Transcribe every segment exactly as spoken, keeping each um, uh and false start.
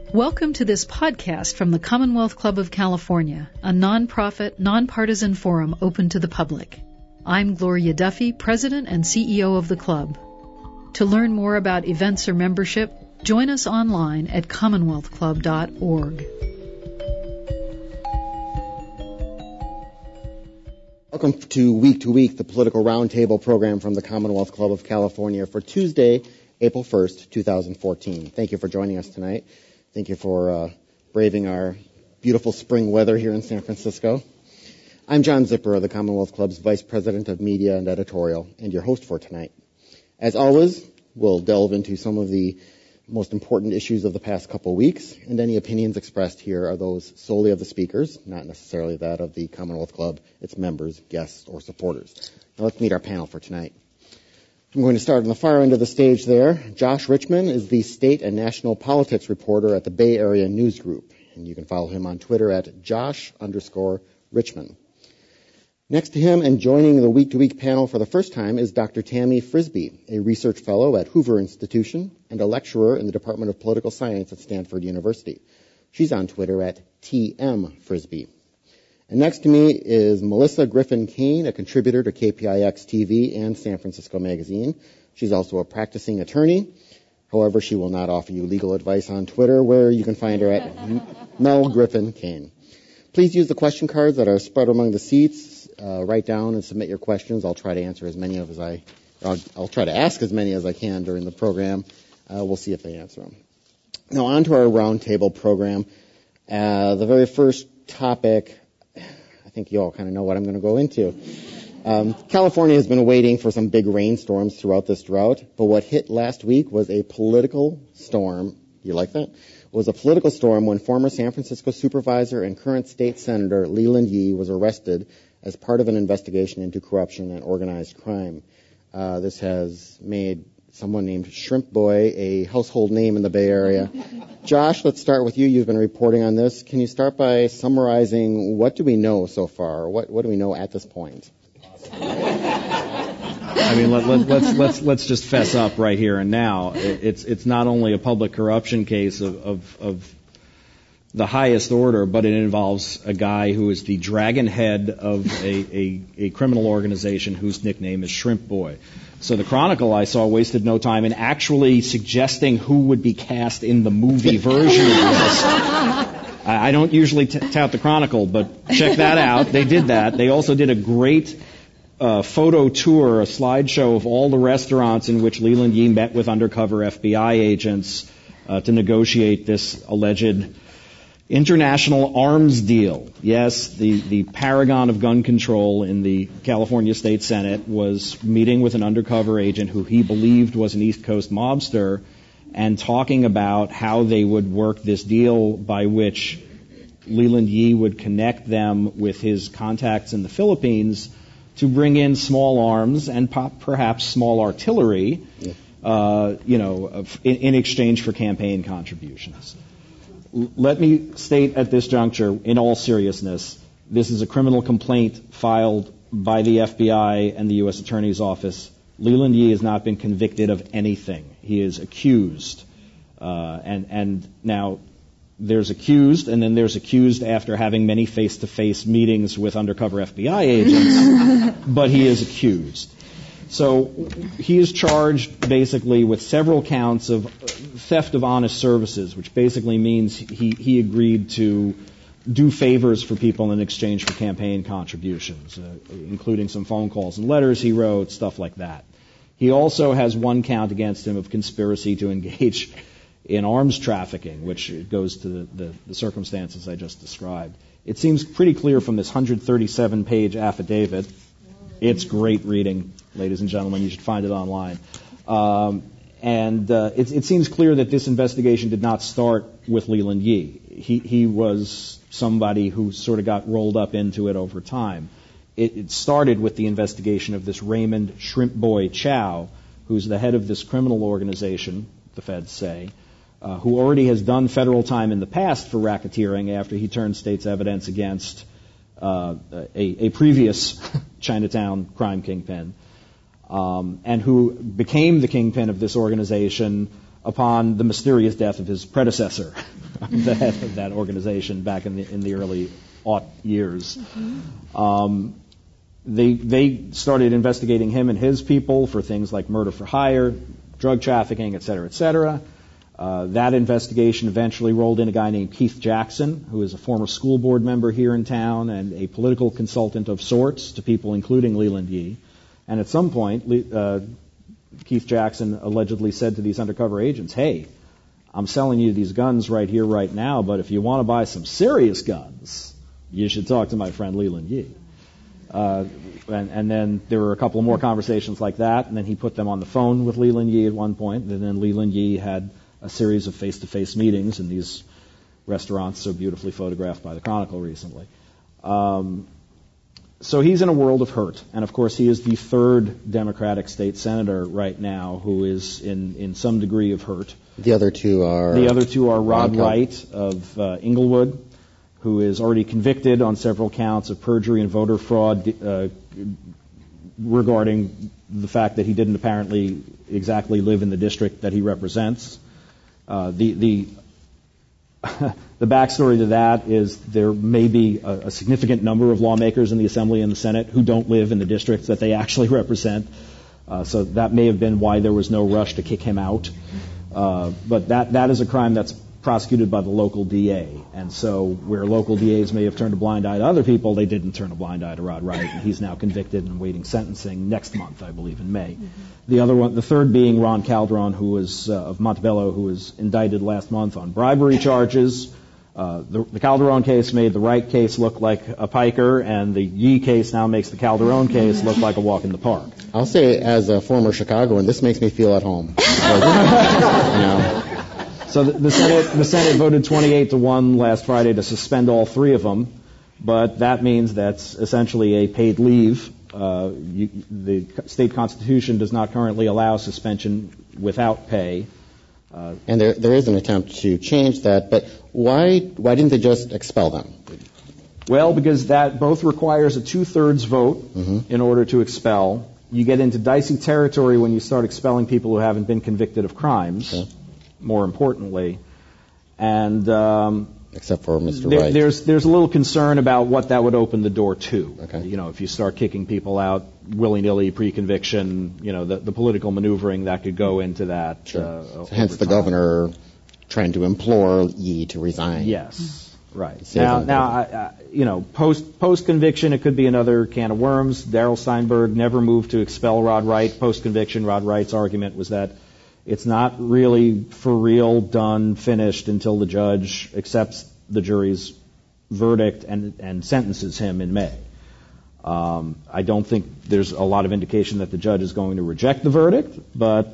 Welcome to this podcast from the Commonwealth Club of California, a nonprofit, nonpartisan forum open to the public. I'm Gloria Duffy, President and C E O of the club. To learn more about events or membership, join us online at commonwealth club dot org. Welcome to Week to Week, the political roundtable program from the Commonwealth Club of California for Tuesday, April first, twenty fourteen. Thank you for joining us tonight. Thank you for uh, braving our beautiful spring weather here in San Francisco. I'm John Zipper of the Commonwealth Club's Vice President of Media and Editorial and your host for tonight. As always, we'll delve into some of the most important issues of the past couple weeks, and any opinions expressed here are those solely of the speakers, not necessarily that of the Commonwealth Club, its members, guests, or supporters. Now let's meet our panel for tonight. I'm going to start on the far end of the stage there. Josh Richman is the state and national politics reporter at the Bay Area News Group, and you can follow him on Twitter at Josh underscore Richman. Next to him and joining the week-to-week panel for the first time is Doctor Tammy Frisbie, a research fellow at Hoover Institution and a lecturer in the Department of Political Science at Stanford University. She's on Twitter at T M Frisbie. And next to me is Melissa Griffin Kane, a contributor to K P I X T V and San Francisco Magazine. She's also a practicing attorney. However, she will not offer you legal advice on Twitter, where you can find her at Mel Griffin Kane. Please use the question cards that are spread among the seats. Uh, write down and submit your questions. I'll try to answer as many of as I, I'll, I'll try to ask as many as I can during the program. Uh, we'll see if they answer them. Now on to our roundtable program. Uh, the very first topic, I think you all kind of know what I'm going to go into. Um, California has been waiting for some big rainstorms throughout this drought, but what hit last week was a political storm. You like that? Was a political storm when former San Francisco supervisor and current state senator Leland Yee was arrested as part of an investigation into corruption and organized crime. Uh, this has made someone named Shrimp Boy a household name in the Bay Area. Josh, let's start with you. You've been reporting on this. Can you start by summarizing what do we know so far? What, what do we know at this point? I mean, let, let, let's let's let's just fess up right here and now. It, it's it's not only a public corruption case of, of of the highest order, but it involves a guy who is the dragon head of a, a, a criminal organization whose nickname is Shrimp Boy. So the Chronicle, I saw, wasted no time in actually suggesting who would be cast in the movie version of this. I, I don't usually t- tout the Chronicle, but check that out. They did that. They also did a great uh, photo tour, a slideshow of all the restaurants in which Leland Yee met with undercover F B I agents uh, to negotiate this alleged international arms deal. Yes, the, the paragon of gun control in the California State Senate was meeting with an undercover agent who he believed was an East Coast mobster and talking about how they would work this deal by which Leland Yee would connect them with his contacts in the Philippines to bring in small arms and pop, perhaps small artillery, yeah. uh, you know, in, in exchange for campaign contributions. Let me state at this juncture, in all seriousness, this is a criminal complaint filed by the F B I and the U S Attorney's Office. Leland Yee has not been convicted of anything. He is accused. Uh, and, and now there's accused, and then there's accused after having many face-to-face meetings with undercover F B I agents, but he is accused. So he is charged basically with several counts of theft of honest services, which basically means he, he agreed to do favors for people in exchange for campaign contributions, uh, including some phone calls and letters he wrote, stuff like that. He also has one count against him of conspiracy to engage in arms trafficking, which goes to the, the, the circumstances I just described. It seems pretty clear from this one hundred thirty-seven page affidavit. It's great reading, ladies and gentlemen. You should find it online. Um, and uh, it, it seems clear that this investigation did not start with Leland Yee. He, he was somebody who sort of got rolled up into it over time. It, it started with the investigation of this Raymond Shrimp Boy Chow, who's the head of this criminal organization, the feds say, uh, who already has done federal time in the past for racketeering after he turned state's evidence against uh, a, a previous Chinatown crime kingpin, um, and who became the kingpin of this organization upon the mysterious death of his predecessor. the head of that organization back in the in the early aught years. Mm-hmm. Um, they they started investigating him and his people for things like murder for hire, drug trafficking, et cetera, et cetera. Uh, that investigation eventually rolled in a guy named Keith Jackson, who is a former school board member here in town and a political consultant of sorts to people including Leland Yee. And at some point, uh, Keith Jackson allegedly said to these undercover agents, hey, I'm selling you these guns right here, right now, but if you want to buy some serious guns, you should talk to my friend Leland Yee. Uh, and, and then there were a couple of more conversations like that, and then he put them on the phone with Leland Yee at one point, and then Leland Yee had a series of face-to-face meetings in these restaurants so beautifully photographed by the Chronicle recently. Um, so he's in a world of hurt. And, of course, he is the third Democratic state senator right now who is in, in some degree of hurt. The other two are... The other two are Rod Wright of uh, Inglewood, who is already convicted on several counts of perjury and voter fraud uh, regarding the fact that he didn't apparently exactly live in the district that he represents. Uh, the the the backstory to that is there may be a, a significant number of lawmakers in the Assembly and the Senate who don't live in the districts that they actually represent. Uh, so that may have been why there was no rush to kick him out. Uh, but that that is a crime that's prosecuted by the local D A. And so where local D As may have turned a blind eye to other people, they didn't turn a blind eye to Rod Wright. And he's now convicted and awaiting sentencing next month, I believe, in May. Mm-hmm. The other one, the third being Ron Calderon, who was uh, of Montebello, who was indicted last month on bribery charges. Uh, the, the Calderon case made the Wright case look like a piker, and the Yee case now makes the Calderon case look like a walk in the park. I'll say, as a former Chicagoan, this makes me feel at home. you know. So the, the Senate the Senate voted twenty-eight to one last Friday to suspend all three of them, but that means that's essentially a paid leave. Uh, you, the state constitution does not currently allow suspension without pay. Uh, and there there is an attempt to change that, but why why didn't they just expel them? Well, because that both requires a two-thirds vote mm-hmm. in order to expel. You get into dicey territory when you start expelling people who haven't been convicted of crimes. Okay. More importantly, and um, except for Mister There, Wright, there's there's a little concern about what that would open the door to. Okay. You know, if you start kicking people out willy-nilly pre-conviction, you know, the, the political maneuvering that could go into that. Sure. Uh, so hence the governor trying to implore Yee to resign. Yes, right. Save now, now I, I, you know, post post conviction, it could be another can of worms. Darrell Steinberg never moved to expel Rod Wright. Post conviction, Rod Wright's argument was that it's not really for real done, finished until the judge accepts the jury's verdict and, and sentences him in May. Um, I don't think there's a lot of indication that the judge is going to reject the verdict, but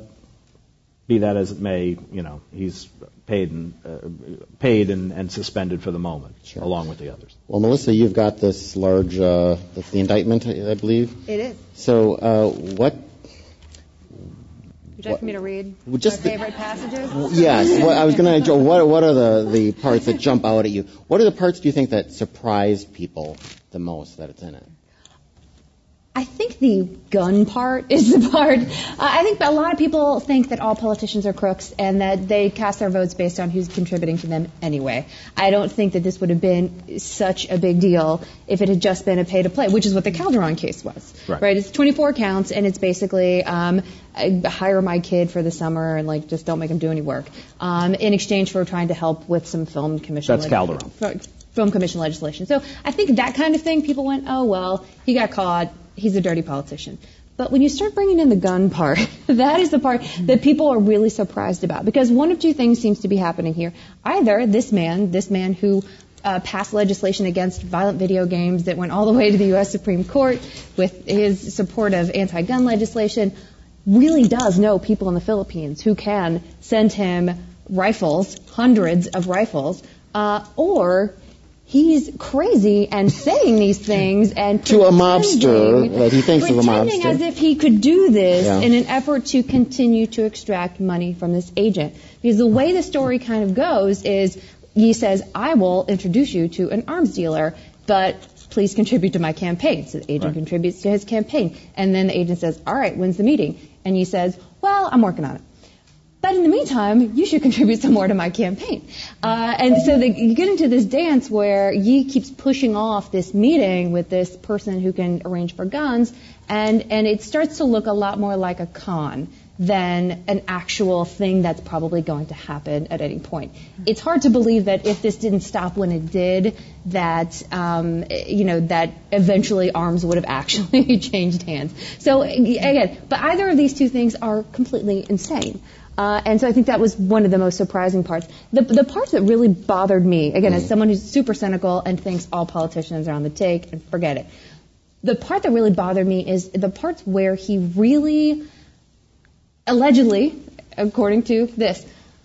be that as it may, you know, he's paid and uh, paid and, and suspended for the moment, sure. along with the others. Well, Melissa, you've got this large, uh, that's the indictment, I believe. It is. So, uh, what? Would you like for me to read just my favorite passages? Yes. Well, I was going to. What What are the, the parts that jump out at you? What are the parts do you think that surprised people the most that it's in it? I think the gun part is the part. Uh, I think a lot of people think that all politicians are crooks and that they cast their votes based on who's contributing to them anyway. I don't think that this would have been such a big deal if it had just been a pay-to-play, which is what the Calderon case was. Right. Right? It's twenty-four counts, and it's basically um, I hire my kid for the summer and like just don't make him do any work um, in exchange for trying to help with some film commission. That's Calderon. Film commission legislation. So I think that kind of thing, people went, oh well, he got caught. He's a dirty politician. But when you start bringing in the gun part, that is the part that people are really surprised about. Because one of two things seems to be happening here. Either this man, this man who uh, passed legislation against violent video games that went all the way to the U S Supreme Court with his support of anti-gun legislation, really does know people in the Philippines who can send him rifles, hundreds of rifles, uh, or he's crazy and saying these things and to a mobster that he thinks is a mobster. Pretending as if he could do this yeah. in an effort to continue to extract money from this agent. Because the way the story kind of goes is he says, I will introduce you to an arms dealer, but please contribute to my campaign. So the agent right. contributes to his campaign. And then the agent says, all right, when's the meeting? And he says, well, I'm working on it. but in the meantime, you should contribute some more to my campaign. Uh, and so they, you get into this dance where Yi keeps pushing off this meeting with this person who can arrange for guns, and, and it starts to look a lot more like a con than an actual thing that's probably going to happen at any point. It's hard to believe that if this didn't stop when it did, that um, you know that eventually arms would have actually changed hands. So again, but either of these two things are completely insane. Uh, and so I think that was one of the most surprising parts. The, the parts that really bothered me, again, as someone who's super cynical and thinks all politicians are on the take and forget it, the part that really bothered me is the parts where he really allegedly, according to this,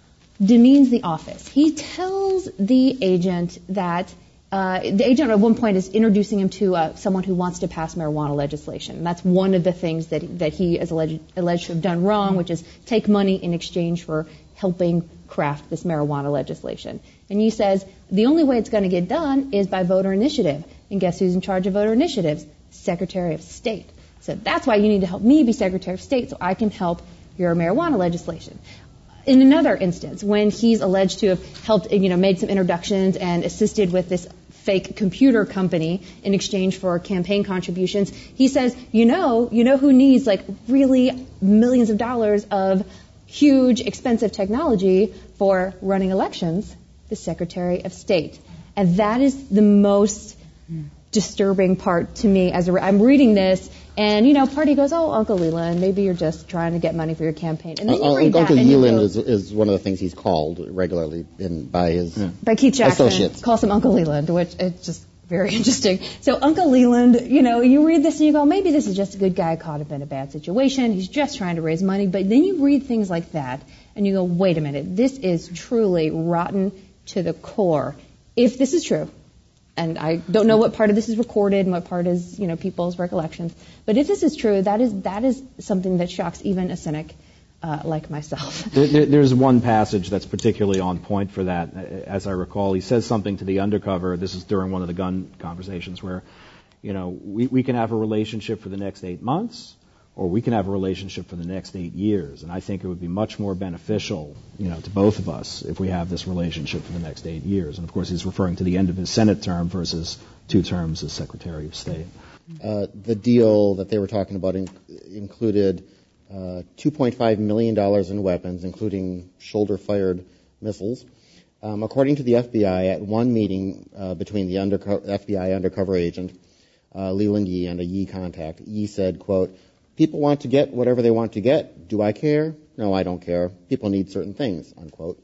demeans the office. He tells the agent that uh, the agent at one point is introducing him to uh, someone who wants to pass marijuana legislation. And that's one of the things that that he is alleged, alleged to have done wrong, which is take money in exchange for helping craft this marijuana legislation. And he says the only way it's going to get done is by voter initiative. And guess who's in charge of voter initiatives? Secretary of State. So that's why you need to help me be Secretary of State so I can help your marijuana legislation. In another instance, when he's alleged to have helped, you know, made some introductions and assisted with this fake computer company in exchange for campaign contributions, he says, you know, you know who needs like really millions of dollars of huge, expensive technology for running elections? The Secretary of State. And that is the most disturbing part to me as a, I'm reading this. And, you know, party goes, oh, Uncle Leland, maybe you're just trying to get money for your campaign. And then you uh, read Uncle that Leland go, is, is one of the things he's called regularly in, by his yeah. by Keith Jackson, associates. Calls him Uncle Leland, which is just very interesting. So Uncle Leland, you know, you read this and you go, maybe this is just a good guy caught up in a bad situation. He's just trying to raise money. But then you read things like that and you go, wait a minute, this is truly rotten to the core. If this is true. And I don't know what part of this is recorded and what part is, you know, people's recollections. But if this is true, that is that is something that shocks even a cynic uh, like myself. There, there's one passage that's particularly on point for that. As I recall, he says something to the undercover. This is during one of the gun conversations where, you know, we, we can have a relationship for the next eight months, or we can have a relationship for the next eight years. And I think it would be much more beneficial, you know, to both of us if we have this relationship for the next eight years. And, of course, he's referring to the end of his Senate term versus two terms as Secretary of State. Uh, the deal that they were talking about in, included uh, two point five million dollars in weapons, including shoulder-fired missiles. Um, according to the F B I, at one meeting uh, between the underco- F B I undercover agent, uh, Leland Yi, and a Yi contact, Yi said, quote, people want to get whatever they want to get. Do I care? No, I don't care. People need certain things, unquote.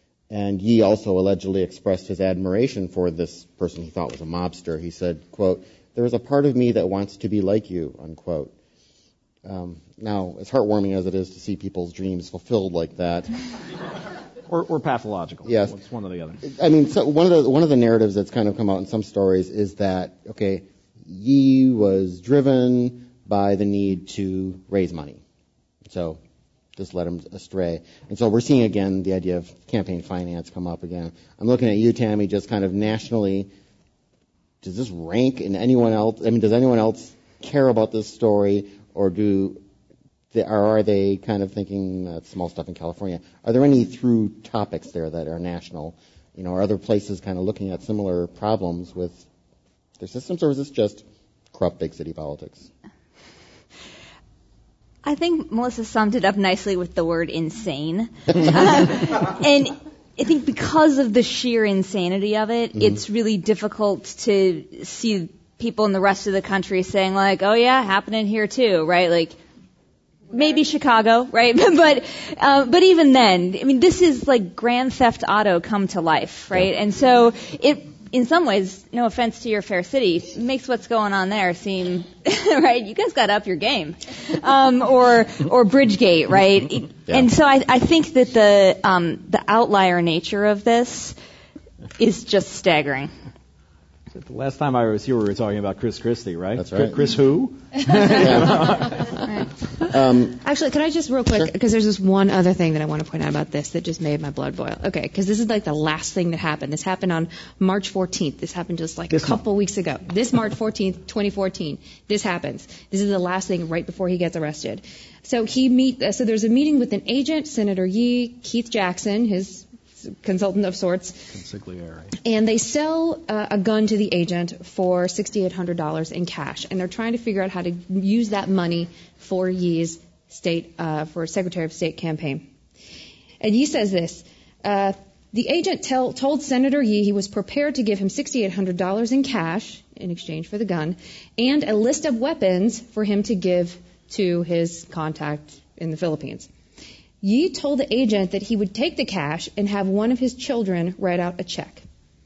And Yi also allegedly expressed his admiration for this person he thought was a mobster. He said, quote, there is a part of me that wants to be like you, unquote. Um, now, as heartwarming as it is to see people's dreams fulfilled like that. Or, or pathological. Yes. It's one or the other. I mean, so one of the one of the narratives that's kind of come out in some stories is that, okay, Yi was driven by the need to raise money. So this led him astray. And so we're seeing again the idea of campaign finance come up again. I'm looking at you, Tammy, just kind of nationally. Does this rank in anyone else? I mean, does anyone else care about this story, or do, they, or are they kind of thinking uh, small stuff in California? Are there any through topics there that are national? You know, are other places kind of looking at similar problems with their systems, or is this just corrupt big city politics? I think Melissa summed it up nicely with the word insane. um, and I think because of the sheer insanity of it, mm-hmm. it's really difficult to see people in the rest of the country saying like, oh yeah, happening here too, right? Like, maybe Chicago, right? but uh, but even then, I mean, this is like Grand Theft Auto come to life, right? Yeah. And so it, in some ways, no offense to your fair city, makes what's going on there seem, right? You guys got to up your game, um, or or Bridgegate, right? Yeah. And so I, I think that the um, the outlier nature of this is just staggering. The last time I was here, we were talking about Chris Christie, right? That's right. Chris who? Yeah. Um, Actually, can I just real quick, because there's this one other thing that I want to point out about this that just made my blood boil. Okay, because this is like the last thing that happened. This happened on March fourteenth. This happened just like This a couple weeks ago. This March fourteenth, twenty fourteen. This happens. This is the last thing right before he gets arrested. So he meet. Uh, so there's a meeting with an agent, Senator Yee, Keith Jackson, his consultant of sorts, and they sell uh, a gun to the agent for six thousand eight hundred dollars in cash, and they're trying to figure out how to use that money for Yee's state, uh, for Secretary of State campaign. And Yee says this, uh, the agent tell, told Senator Yee he was prepared to give him six thousand eight hundred dollars in cash in exchange for the gun, and a list of weapons for him to give to his contact in the Philippines. Yee told the agent that he would take the cash and have one of his children write out a check.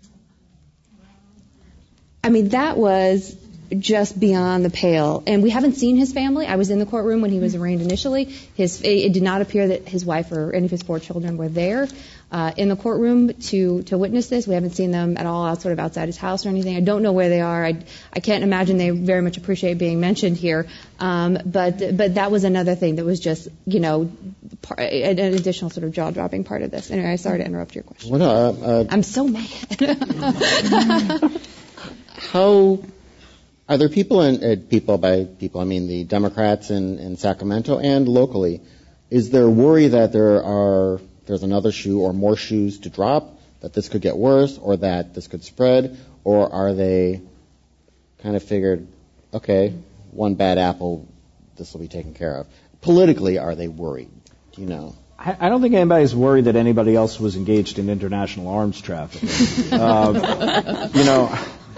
I mean, that was just beyond the pale. And we haven't seen his family. I was in the courtroom when he was arraigned initially. His, it did not appear that his wife or any of his four children were there uh, in the courtroom to, to witness this. We haven't seen them at all out, sort of outside his house or anything. I don't know where they are. I, I can't imagine they very much appreciate being mentioned here. Um, but but that was another thing that was just, you know, part, an additional sort of jaw-dropping part of this. Anyway, sorry to interrupt your question. well, no, uh, uh, I'm so mad. how are there people and uh, people by people I mean the Democrats in, in Sacramento and locally? Is there worry that there are there's another shoe or more shoes to drop, that this could get worse, or that this could spread, or are they kind of figured, okay, one bad apple, this will be taken care of? Politically, are they worried? Do you know? I don't think anybody's worried that anybody else was engaged in international arms trafficking. uh, you know,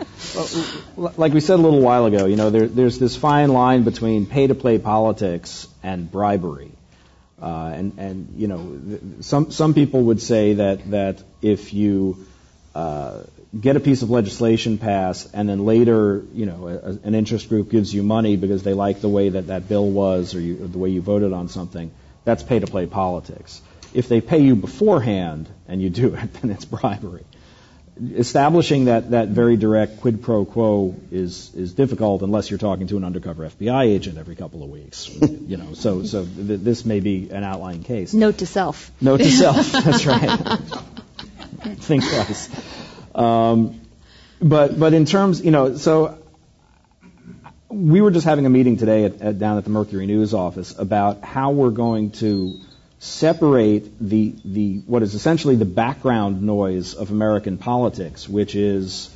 like we said a little while ago, you know, there, there's this fine line between pay-to-play politics and bribery. Uh, and, and, you know, some some people would say that, that if you uh, get a piece of legislation passed and then later, you know, a, an interest group gives you money because they like the way that that bill was or, you, or the way you voted on something, that's pay-to-play politics. If they pay you beforehand and you do it, then it's bribery. Establishing that, that very direct quid pro quo is is difficult unless you're talking to an undercover F B I agent every couple of weeks. You know, so so th- this may be an outlying case. Note to self. Note to self. That's right. Think twice. Um, but but in terms, you know, so we were just having a meeting today at, at, down at the Mercury News office about how we're going to separate the the what is essentially the background noise of American politics, which is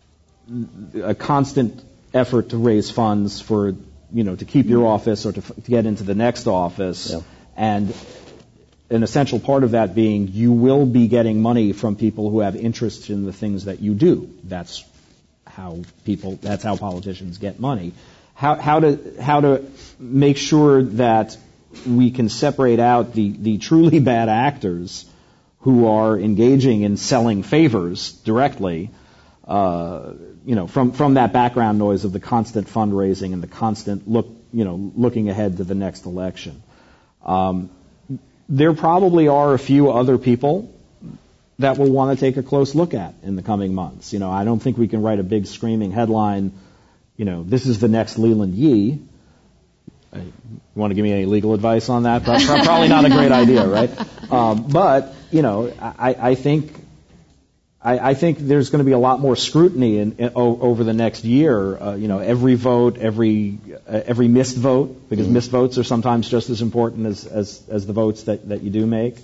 a constant effort to raise funds for, you know, to keep your office or to, to get into the next office, yeah. And an essential part of that being you will be getting money from people who have interest in the things that you do. That's how people. That's how politicians get money. How how to how to make sure that we can separate out the, the truly bad actors who are engaging in selling favors directly, uh, you know, from, from that background noise of the constant fundraising and the constant look, you know, looking ahead to the next election. Um, there probably are a few other people that we'll want to take a close look at in the coming months. You know, I don't think we can write a big screaming headline, you know, this is the next Leland Yee. You want to give me any legal advice on that? Probably not a great idea, right? Um, but you know, I, I think I, I think there's going to be a lot more scrutiny in, in, over the next year. Uh, you know, every vote, every uh, every missed vote, because mm-hmm. missed votes are sometimes just as important as as, as the votes that, that you do make.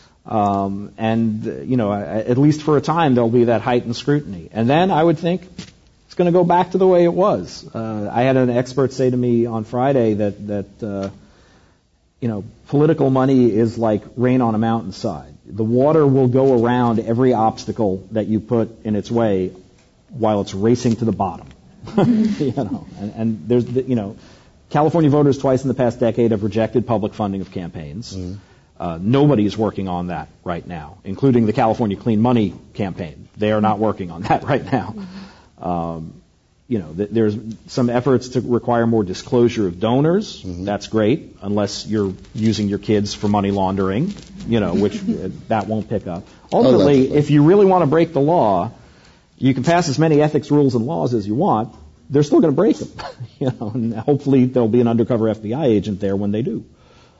Um, and uh, you know, at least for a time, there'll be that heightened scrutiny, and then I would think it's going to go back to the way it was. Uh, I had an expert say to me on Friday that, that uh, you know, political money is like rain on a mountainside. The water will go around every obstacle that you put in its way while it's racing to the bottom. you know, and, and there's, the, you know, California voters twice in the past decade have rejected public funding of campaigns. Mm-hmm. Uh, nobody is working on that right now, including the California Clean Money campaign. They are not working on that right now. Mm-hmm. Um, you know, th- there's some efforts to require more disclosure of donors. Mm-hmm. That's great, unless you're using your kids for money laundering, you know, which uh, that won't pick up. Ultimately, oh, if you really want to break the law, you can pass as many ethics rules and laws as you want, they're still going to break them. You know, and hopefully there'll be an undercover F B I agent there when they do.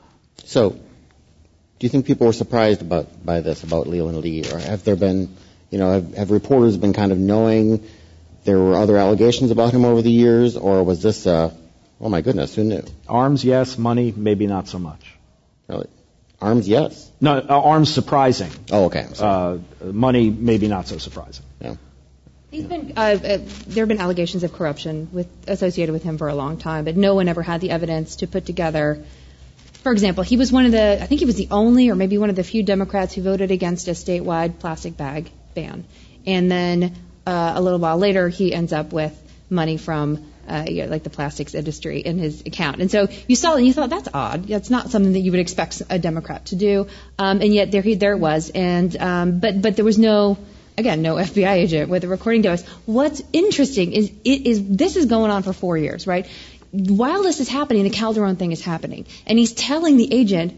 So, do you think people were surprised about by this, about Leland Lee, or have there been, you know, have, have reporters been kind of knowing there were other allegations about him over the years, or was this, uh, oh my goodness, who knew? Arms, yes. Money, maybe not so much. Really? Arms, yes. No, uh, arms surprising. Oh, okay. I'm sorry. Uh, money, maybe not so surprising. Yeah. He's been, uh, uh, there have been allegations of corruption with, associated with him for a long time, but no one ever had the evidence to put together. For example, he was one of the, I think he was the only or maybe one of the few Democrats who voted against a statewide plastic bag ban. And then uh, a little while later, he ends up with money from uh, you know, like the plastics industry in his account. And so you saw it and you thought, that's odd. That's not something that you would expect a Democrat to do. Um, and yet there he, there it was. And um, but but there was no, again, no F B I agent with a recording device. What's interesting is it is this is going on for four years, right? While this is happening, the Calderon thing is happening. And he's telling the agent,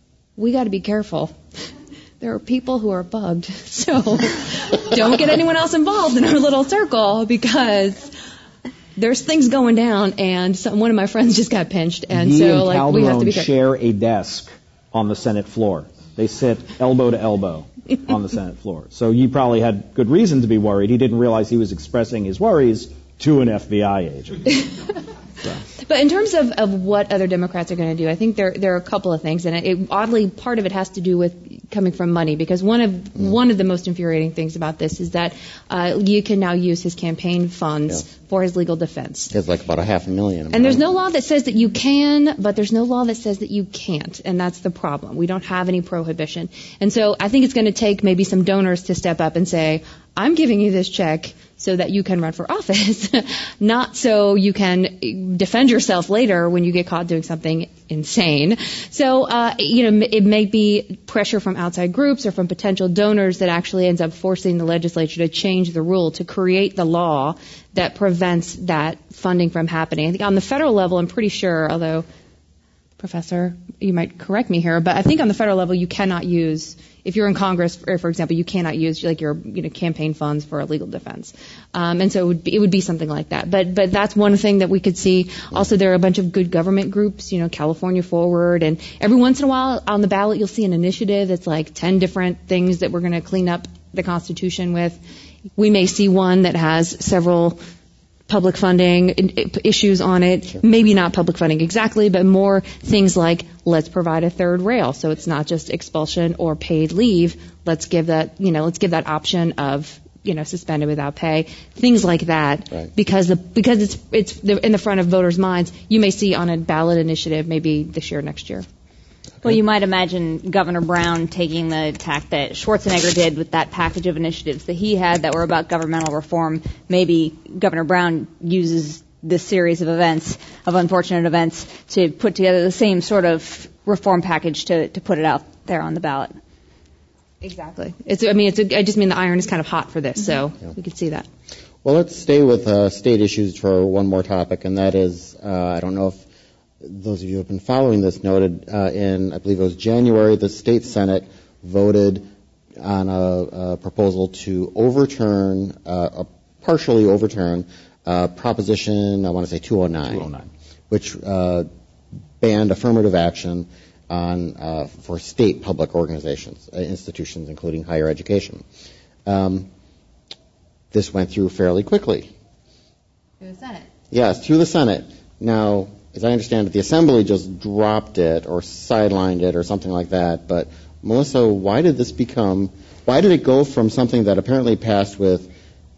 we got to be careful. There are people who are bugged. So don't get anyone else involved in our little circle because there's things going down. And some, one of my friends just got pinched. And he so and like Calderon we have to be careful. share a desk on the Senate floor. They sit elbow to elbow on the Senate floor. So you probably had good reason to be worried. He didn't realize he was expressing his worries to an F B I agent. So. But in terms of, of what other Democrats are going to do, I think there there are a couple of things, and it, it, oddly, part of it has to do with coming from money, because one of mm. one of the most infuriating things about this is that uh, you can now use his campaign funds yeah. for his legal defense. He has like about a half a million. And there's no law that says that you can, but there's no law that says that you can't, and that's the problem. We don't have any prohibition. And so I think it's going to take maybe some donors to step up and say, I'm giving you this check so that you can run for office, not so you can defend yourself later when you get caught doing something insane. So, uh, you know, it may be pressure from outside groups or from potential donors that actually ends up forcing the legislature to change the rule, to create the law that prevents that funding from happening. I think on the federal level, I'm pretty sure, although, Professor, you might correct me here, but I think on the federal level you cannot use, if you're in Congress, for, for example, you cannot use like your you know campaign funds for a legal defense, um, and so it would be, it would be something like that. But but that's one thing that we could see. Also, there are a bunch of good government groups, you know, California Forward, and every once in a while on the ballot you'll see an initiative that's like ten different things that we're going to clean up the Constitution with. We may see one that has several public funding issues on it, sure. Maybe not public funding exactly, but more things like let's provide a third rail, so it's not just expulsion or paid leave. Let's give that, you know, let's give that option of, you know, suspended without pay, things like that, right. because the because it's it's in the front of voters' minds. You may see on a ballot initiative maybe this year, next year. Well, you might imagine Governor Brown taking the tack that Schwarzenegger did with that package of initiatives that he had that were about governmental reform. Maybe Governor Brown uses this series of events, of unfortunate events, to put together the same sort of reform package to, to put it out there on the ballot. Exactly. It's, I mean, it's a, I just mean the iron is kind of hot for this, so yeah. We could see that. Well, let's stay with uh, state issues for one more topic, and that is, uh, I don't know if those of you who have been following this noted uh, in, I believe it was January, the state Senate voted on a, a proposal to overturn, uh, a partially overturn, uh, Proposition, I want to say two oh nine, two oh nine. Which uh, banned affirmative action on uh, for state public organizations, uh, institutions, including higher education. Um, this went through fairly quickly. Through the Senate. Yes, through the Senate. Now, as I understand it, the Assembly just dropped it or sidelined it or something like that. But, Melissa, why did this become, why did it go from something that apparently passed with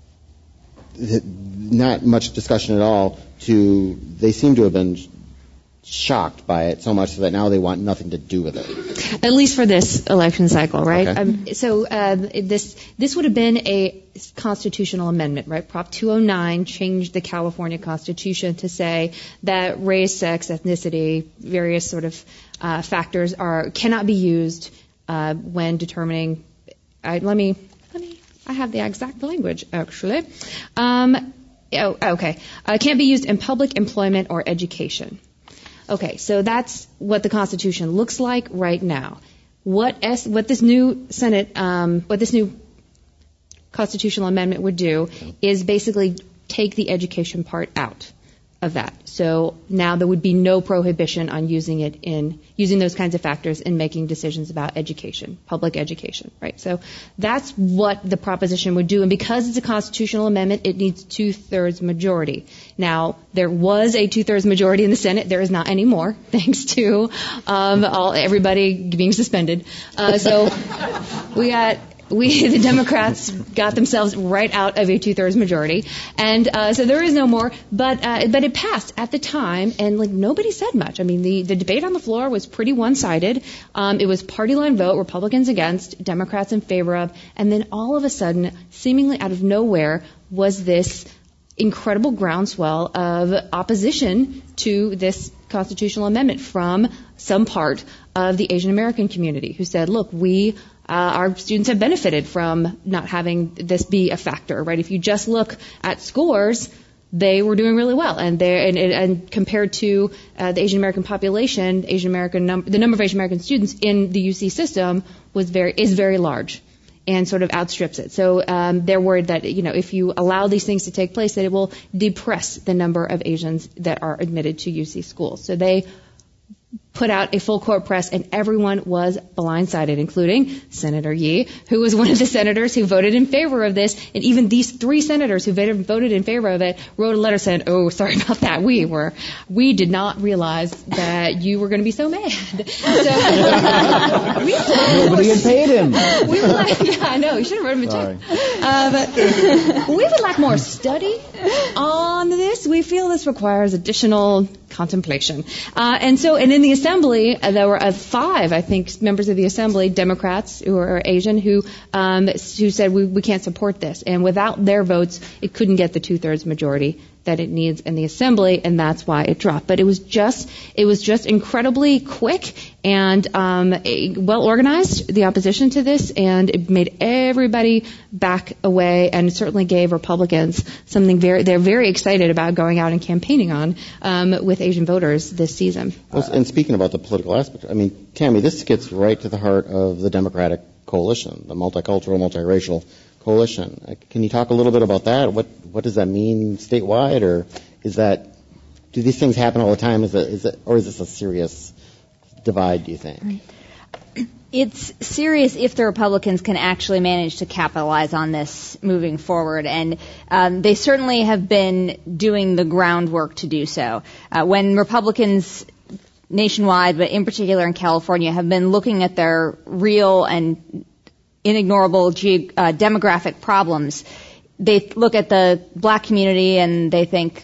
not much discussion at all to they seem to have been shocked by it so much so that now they want nothing to do with it? At least for this election cycle, right? Okay. Um, so uh, this this would have been a constitutional amendment, right? Prop two oh nine changed the California Constitution to say that race, sex, ethnicity, various sort of uh, factors are cannot be used uh, when determining. Uh, let me let me. I have the exact language actually. Um, oh, okay. Uh, can't be used in public employment or education. Okay, so that's what the Constitution looks like right now. What S, what this new Senate, um, what this new constitutional amendment would do is basically take the education part out of that. So now there would be no prohibition on using it in using those kinds of factors in making decisions about education, public education, right? So that's what the proposition would do. And because it's a constitutional amendment, it needs two-thirds majority. Now, there was a two-thirds majority in the Senate. There is not anymore, thanks to um, all everybody being suspended. Uh, so we got We, the Democrats, got themselves right out of a two-thirds majority, and uh, so there is no more. But uh, but it passed at the time, and like nobody said much. I mean, the, the debate on the floor was pretty one-sided. Um, it was party line vote, Republicans against, Democrats in favor of, and then all of a sudden, seemingly out of nowhere, was this incredible groundswell of opposition to this constitutional amendment from some part of the Asian American community, who said, "Look, we." Uh, our students have benefited from not having this be a factor, right? If you just look at scores, they were doing really well, and they and, and compared to uh, the Asian American population, Asian American num- the number of Asian American students in the U C system was very is very large, and sort of outstrips it. So um, they're worried that you know if you allow these things to take place, that it will depress the number of Asians that are admitted to U C schools. So they put out a full court press, and everyone was blindsided, including Senator Yee, who was one of the senators who voted in favor of this. And even these three senators who voted in favor of it wrote a letter saying, "Oh, sorry about that. We were, we did not realize that you were going to be so mad." So we nobody had paid him. We would like, yeah, I know. You should have wrote him a check. Uh, but we would like more study on this. We feel this requires additional contemplation. Uh, and so, and in the Assembly, uh, there were uh, five, I think, members of the Assembly, Democrats who are Asian, who um, who said we, we can't support this. And without their votes, it couldn't get the two-thirds majority that it needs in the Assembly, and that's why it dropped. But it was just it was just incredibly quick and um, well organized, the opposition to this, and it made everybody back away, and it certainly gave Republicans something very they're very excited about going out and campaigning on um, with Asian voters this season. Well, and speaking about the political aspect, I mean, Tammy, this gets right to the heart of the Democratic coalition, the multicultural, multiracial coalition. Can you talk a little bit about that? What what does that mean statewide, or is that do these things happen all the time? Is it, is it or is this a serious divide, do you think? It's serious if the Republicans can actually manage to capitalize on this moving forward, and um, they certainly have been doing the groundwork to do so. Uh, when Republicans nationwide, but in particular in California, have been looking at their real and inignorable ge- uh, demographic problems, they look at the black community and they think,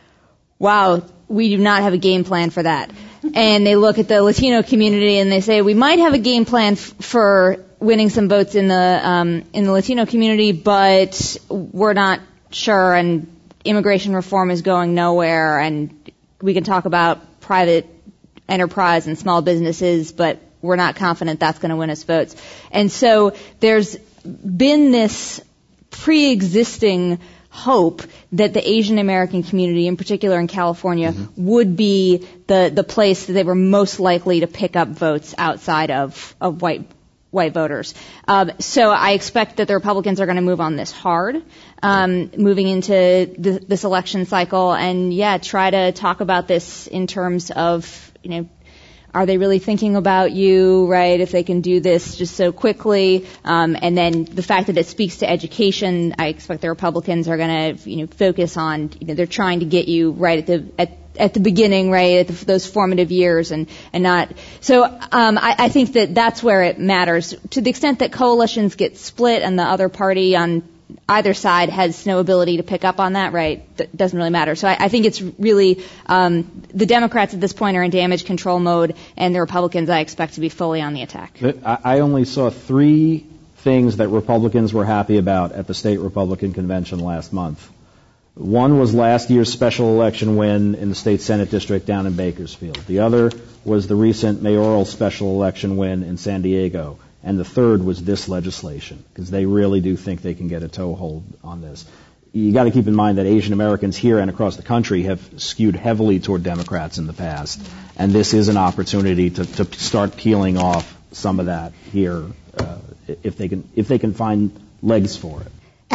wow, we do not have a game plan for that. And they look at the Latino community and they say, we might have a game plan f- for winning some votes in the um, in the Latino community, but we're not sure, and immigration reform is going nowhere, and we can talk about private enterprise and small businesses, but we're not confident that's going to win us votes. And so there's been this pre-existing hope that the Asian American community, in particular in California, mm-hmm. would be the, the place that they were most likely to pick up votes outside of, of white white voters. Um, so I expect that the Republicans are going to move on this hard, um, moving into the, this election cycle, and yeah, try to talk about this in terms of, you know, are they really thinking about you, right, if they can do this just so quickly? Um, and then the fact that it speaks to education, I expect the Republicans are going to, you know, focus on, you know, they're trying to get you right at the at, at the beginning, right, at the, those formative years, and, and not. So um, I, I think that that's where it matters. To the extent that coalitions get split and the other party on either side has no ability to pick up on that, right, that doesn't really matter. So I, I think it's really um, the Democrats at this point are in damage control mode, and the Republicans I expect to be fully on the attack. I only saw three things that Republicans were happy about at the state Republican convention last month. One was last year's special election win in the state Senate district down in Bakersfield. The other was the recent mayoral special election win in San Diego. And the third was this legislation, because they really do think they can get a toehold on this. You got to keep in mind that Asian Americans here and across the country have skewed heavily toward Democrats in the past, and this is an opportunity to, to start peeling off some of that here, uh, if they can if they can find legs for it.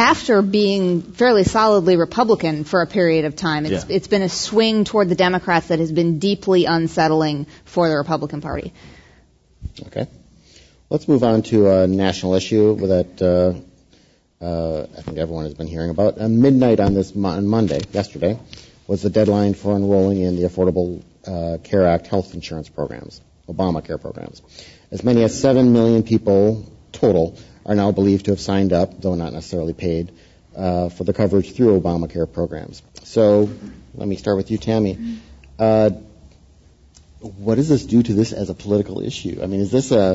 after being fairly solidly Republican for a period of time. It's, yeah. it's been a swing toward the Democrats that has been deeply unsettling for the Republican Party. Okay. Let's move on to a national issue that uh, uh, I think everyone has been hearing about. At midnight on this mo- on Monday, yesterday, was the deadline for enrolling in the Affordable uh, Care Act health insurance programs, Obamacare programs. As many as seven million people total are now believed to have signed up, though not necessarily paid, uh, for the coverage through Obamacare programs. So let me start with you, Tammy. Uh, what does this do to this as a political issue? I mean, is this a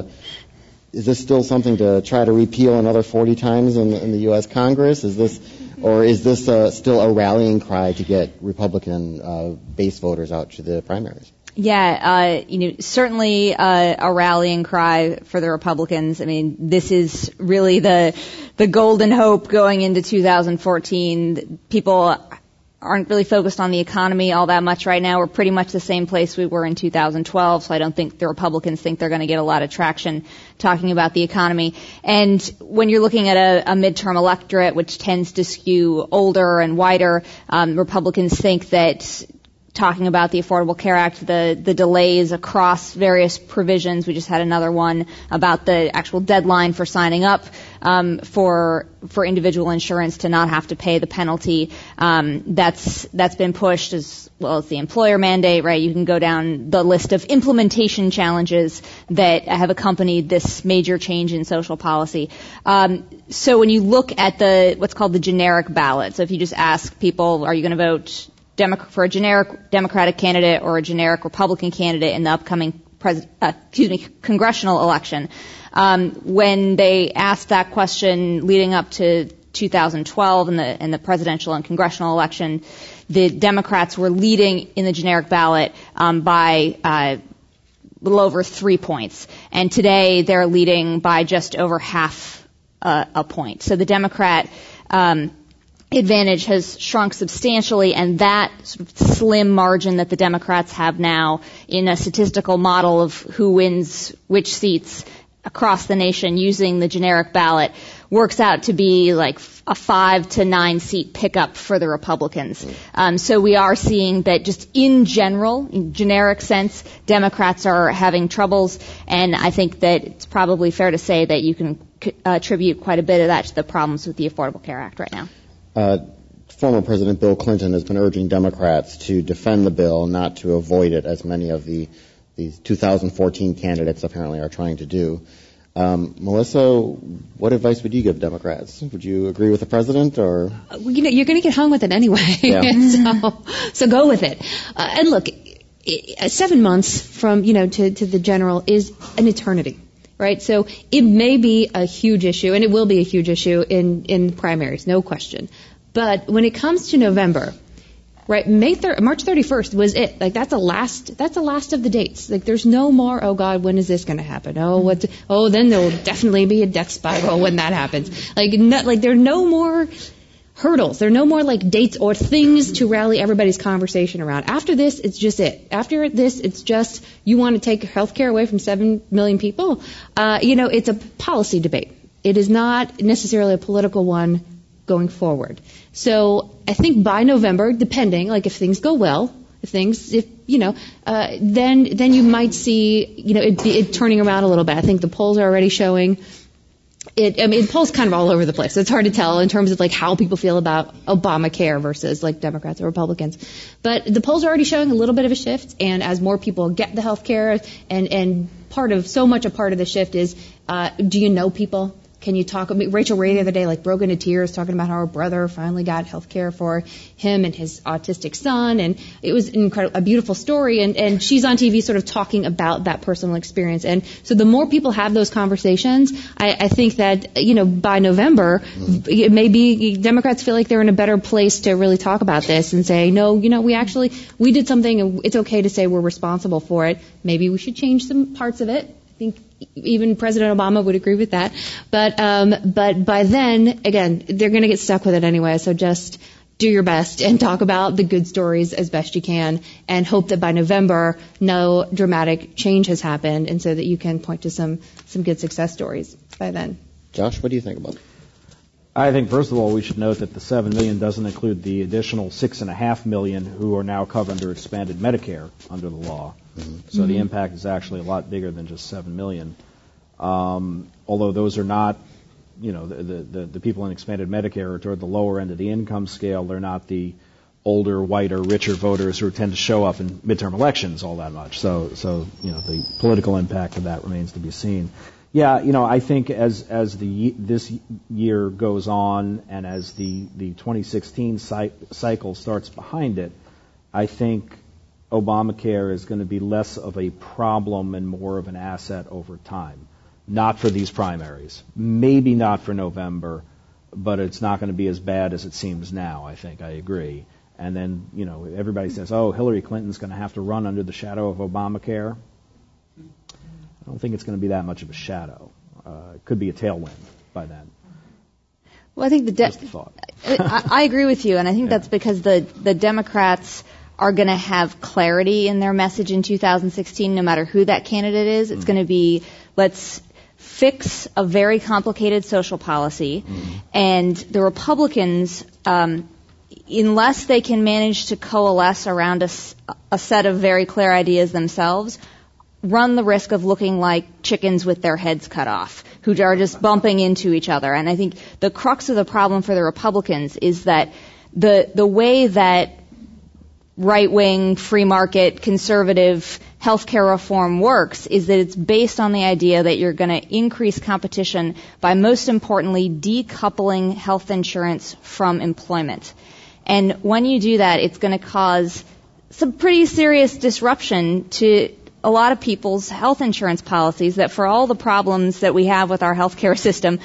is this still something to try to repeal another forty times in, in the U S Congress? Is this, or is this uh, still a rallying cry to get Republican uh, base voters out to the primaries? Yeah, uh, you know, certainly uh, a rallying cry for the Republicans. I mean, this is really the the golden hope going into two thousand fourteen. People aren't really focused on the economy all that much right now. We're pretty much the same place we were in two thousand twelve, so I don't think the Republicans think they're going to get a lot of traction talking about the economy. And when you're looking at a, a midterm electorate, which tends to skew older and whiter, um, Republicans think that talking about the Affordable Care Act, the, the delays across various provisions. We just had another one about the actual deadline for signing up um, for for individual insurance to not have to pay the penalty. Um, that's that's been pushed, as well as the employer mandate, right? You can go down the list of implementation challenges that have accompanied this major change in social policy. Um, so when you look at the what's called the generic ballot, so if you just ask people, are you going to vote Demo- for a generic Democratic candidate or a generic Republican candidate in the upcoming pres- uh, excuse me, congressional election. Um, when they asked that question leading up to two thousand twelve and the, and the presidential and congressional election, the Democrats were leading in the generic ballot um, by uh, a little over three points. And today they're leading by just over half uh, a point. So the Democrat um, advantage has shrunk substantially, and that sort of slim margin that the Democrats have now in a statistical model of who wins which seats across the nation using the generic ballot works out to be like a five to nine seat pickup for the Republicans. Um, so we are seeing that just in general, in generic sense, Democrats are having troubles, and I think that it's probably fair to say that you can c- attribute quite a bit of that to the problems with the Affordable Care Act right now. Uh, former President Bill Clinton has been urging Democrats to defend the bill, not to avoid it, as many of the these two thousand fourteen candidates apparently are trying to do. Um, Melissa, what advice would you give Democrats? Would you agree with the president, or? Uh, you know, you're going to get hung with it anyway, yeah. so so go with it. Uh, and look, it, seven months from you know to, to the general is an eternity. Right, so it may be a huge issue, and it will be a huge issue in, in primaries, no question. But when it comes to November, right, May thir- March thirty-first was it. Like that's the last, that's the last of the dates. Like there's no more. Oh God, when is this going to happen? Oh, what? Oh, then there will definitely be a death spiral when that happens. Like, no, like there are no more hurdles. There are no more like dates or things to rally everybody's conversation around. After this, it's just it. After this, it's just you want to take health care away from seven million people. Uh, you know, it's a policy debate. It is not necessarily a political one going forward. So I think by November, depending, like if things go well, if things, if you know, uh, then then you might see, you know, it, it turning around a little bit. I think the polls are already showing. It, I mean, it polls kind of all over the place. So it's hard to tell in terms of like how people feel about Obamacare versus like Democrats or Republicans. But the polls are already showing a little bit of a shift, and as more people get the health care, and, and part of, so much a part of the shift is, uh, do you know people? Can you talk? I mean, Rachel Ray the other day, like, broke into tears talking about how her brother finally got health care for him and his autistic son, and it was incredible, a beautiful story. And, and she's on T V, sort of talking about that personal experience. And so, the more people have those conversations, I, I think that you know by November, mm-hmm. maybe Democrats feel like they're in a better place to really talk about this and say, no, you know, we actually we did something, and it's okay to say we're responsible for it. Maybe we should change some parts of it. I think even President Obama would agree with that. But um, but by then, again, they're going to get stuck with it anyway. So just do your best and talk about the good stories as best you can, and hope that by November, no dramatic change has happened, and so that you can point to some some good success stories by then. Josh, what do you think about it? I think, first of all, we should note that the seven million dollars doesn't include the additional six point five million dollars who are now covered under expanded Medicare under the law. Mm-hmm. So mm-hmm. the impact is actually a lot bigger than just seven million dollars. Um, although those are not, you know, the, the, the people in expanded Medicare are toward the lower end of the income scale. They're not the older, whiter, richer voters who tend to show up in midterm elections all that much. So, so you know, the political impact of that remains to be seen. Yeah, you know, I think as as the this year goes on and as the the twenty sixteen cy- cycle starts behind it, I think Obamacare is going to be less of a problem and more of an asset over time. Not for these primaries, maybe not for November, but it's not going to be as bad as it seems now. I think I agree. And then, you know, everybody says, "Oh, Hillary Clinton's going to have to run under the shadow of Obamacare." I don't think it's going to be that much of a shadow. Uh, it could be a tailwind by then. Well, I think the, de- Just a thought. I, I agree with you, and I think yeah. that's because the the Democrats are going to have clarity in their message in two thousand sixteen, no matter who that candidate is. It's mm. going to be, let's fix a very complicated social policy, mm. and the Republicans, um, unless they can manage to coalesce around a, a set of very clear ideas themselves, run the risk of looking like chickens with their heads cut off, who are just bumping into each other. And I think the crux of the problem for the Republicans is that the the way that right-wing, free market, conservative healthcare reform works is that it's based on the idea that you're going to increase competition by, most importantly, decoupling health insurance from employment. And when you do that, it's going to cause some pretty serious disruption to a lot of people's health insurance policies, that for all the problems that we have with our healthcare system,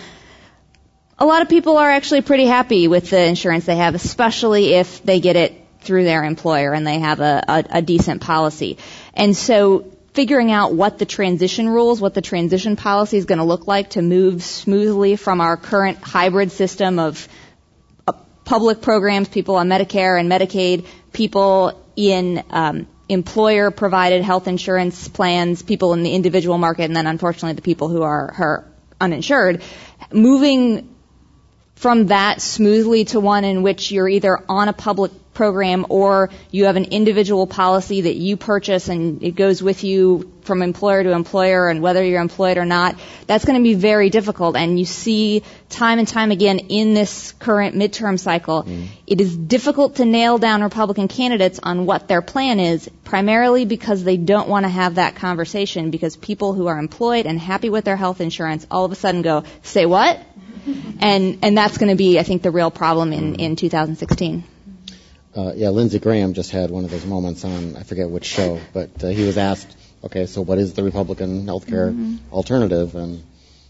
a lot of people are actually pretty happy with the insurance they have, especially if they get it through their employer and they have a, a, a decent policy. And so figuring out what the transition rules, what the transition policy is going to look like to move smoothly from our current hybrid system of uh, public programs, people on Medicare and Medicaid, people in um, employer-provided health insurance plans, people in the individual market, and then unfortunately the people who are, are uninsured, moving from that smoothly to one in which you're either on a public program or you have an individual policy that you purchase and it goes with you from employer to employer, and whether you're employed or not, that's going to be very difficult. And you see time and time again in this current midterm cycle, mm. it is difficult to nail down Republican candidates on what their plan is, primarily because they don't want to have that conversation, because people who are employed and happy with their health insurance all of a sudden go, say what? and and that's going to be, I think, the real problem in, in two thousand sixteen. Uh, yeah, Lindsey Graham just had one of those moments on, I forget which show, but uh, he was asked, okay, so what is the Republican healthcare mm-hmm. alternative? And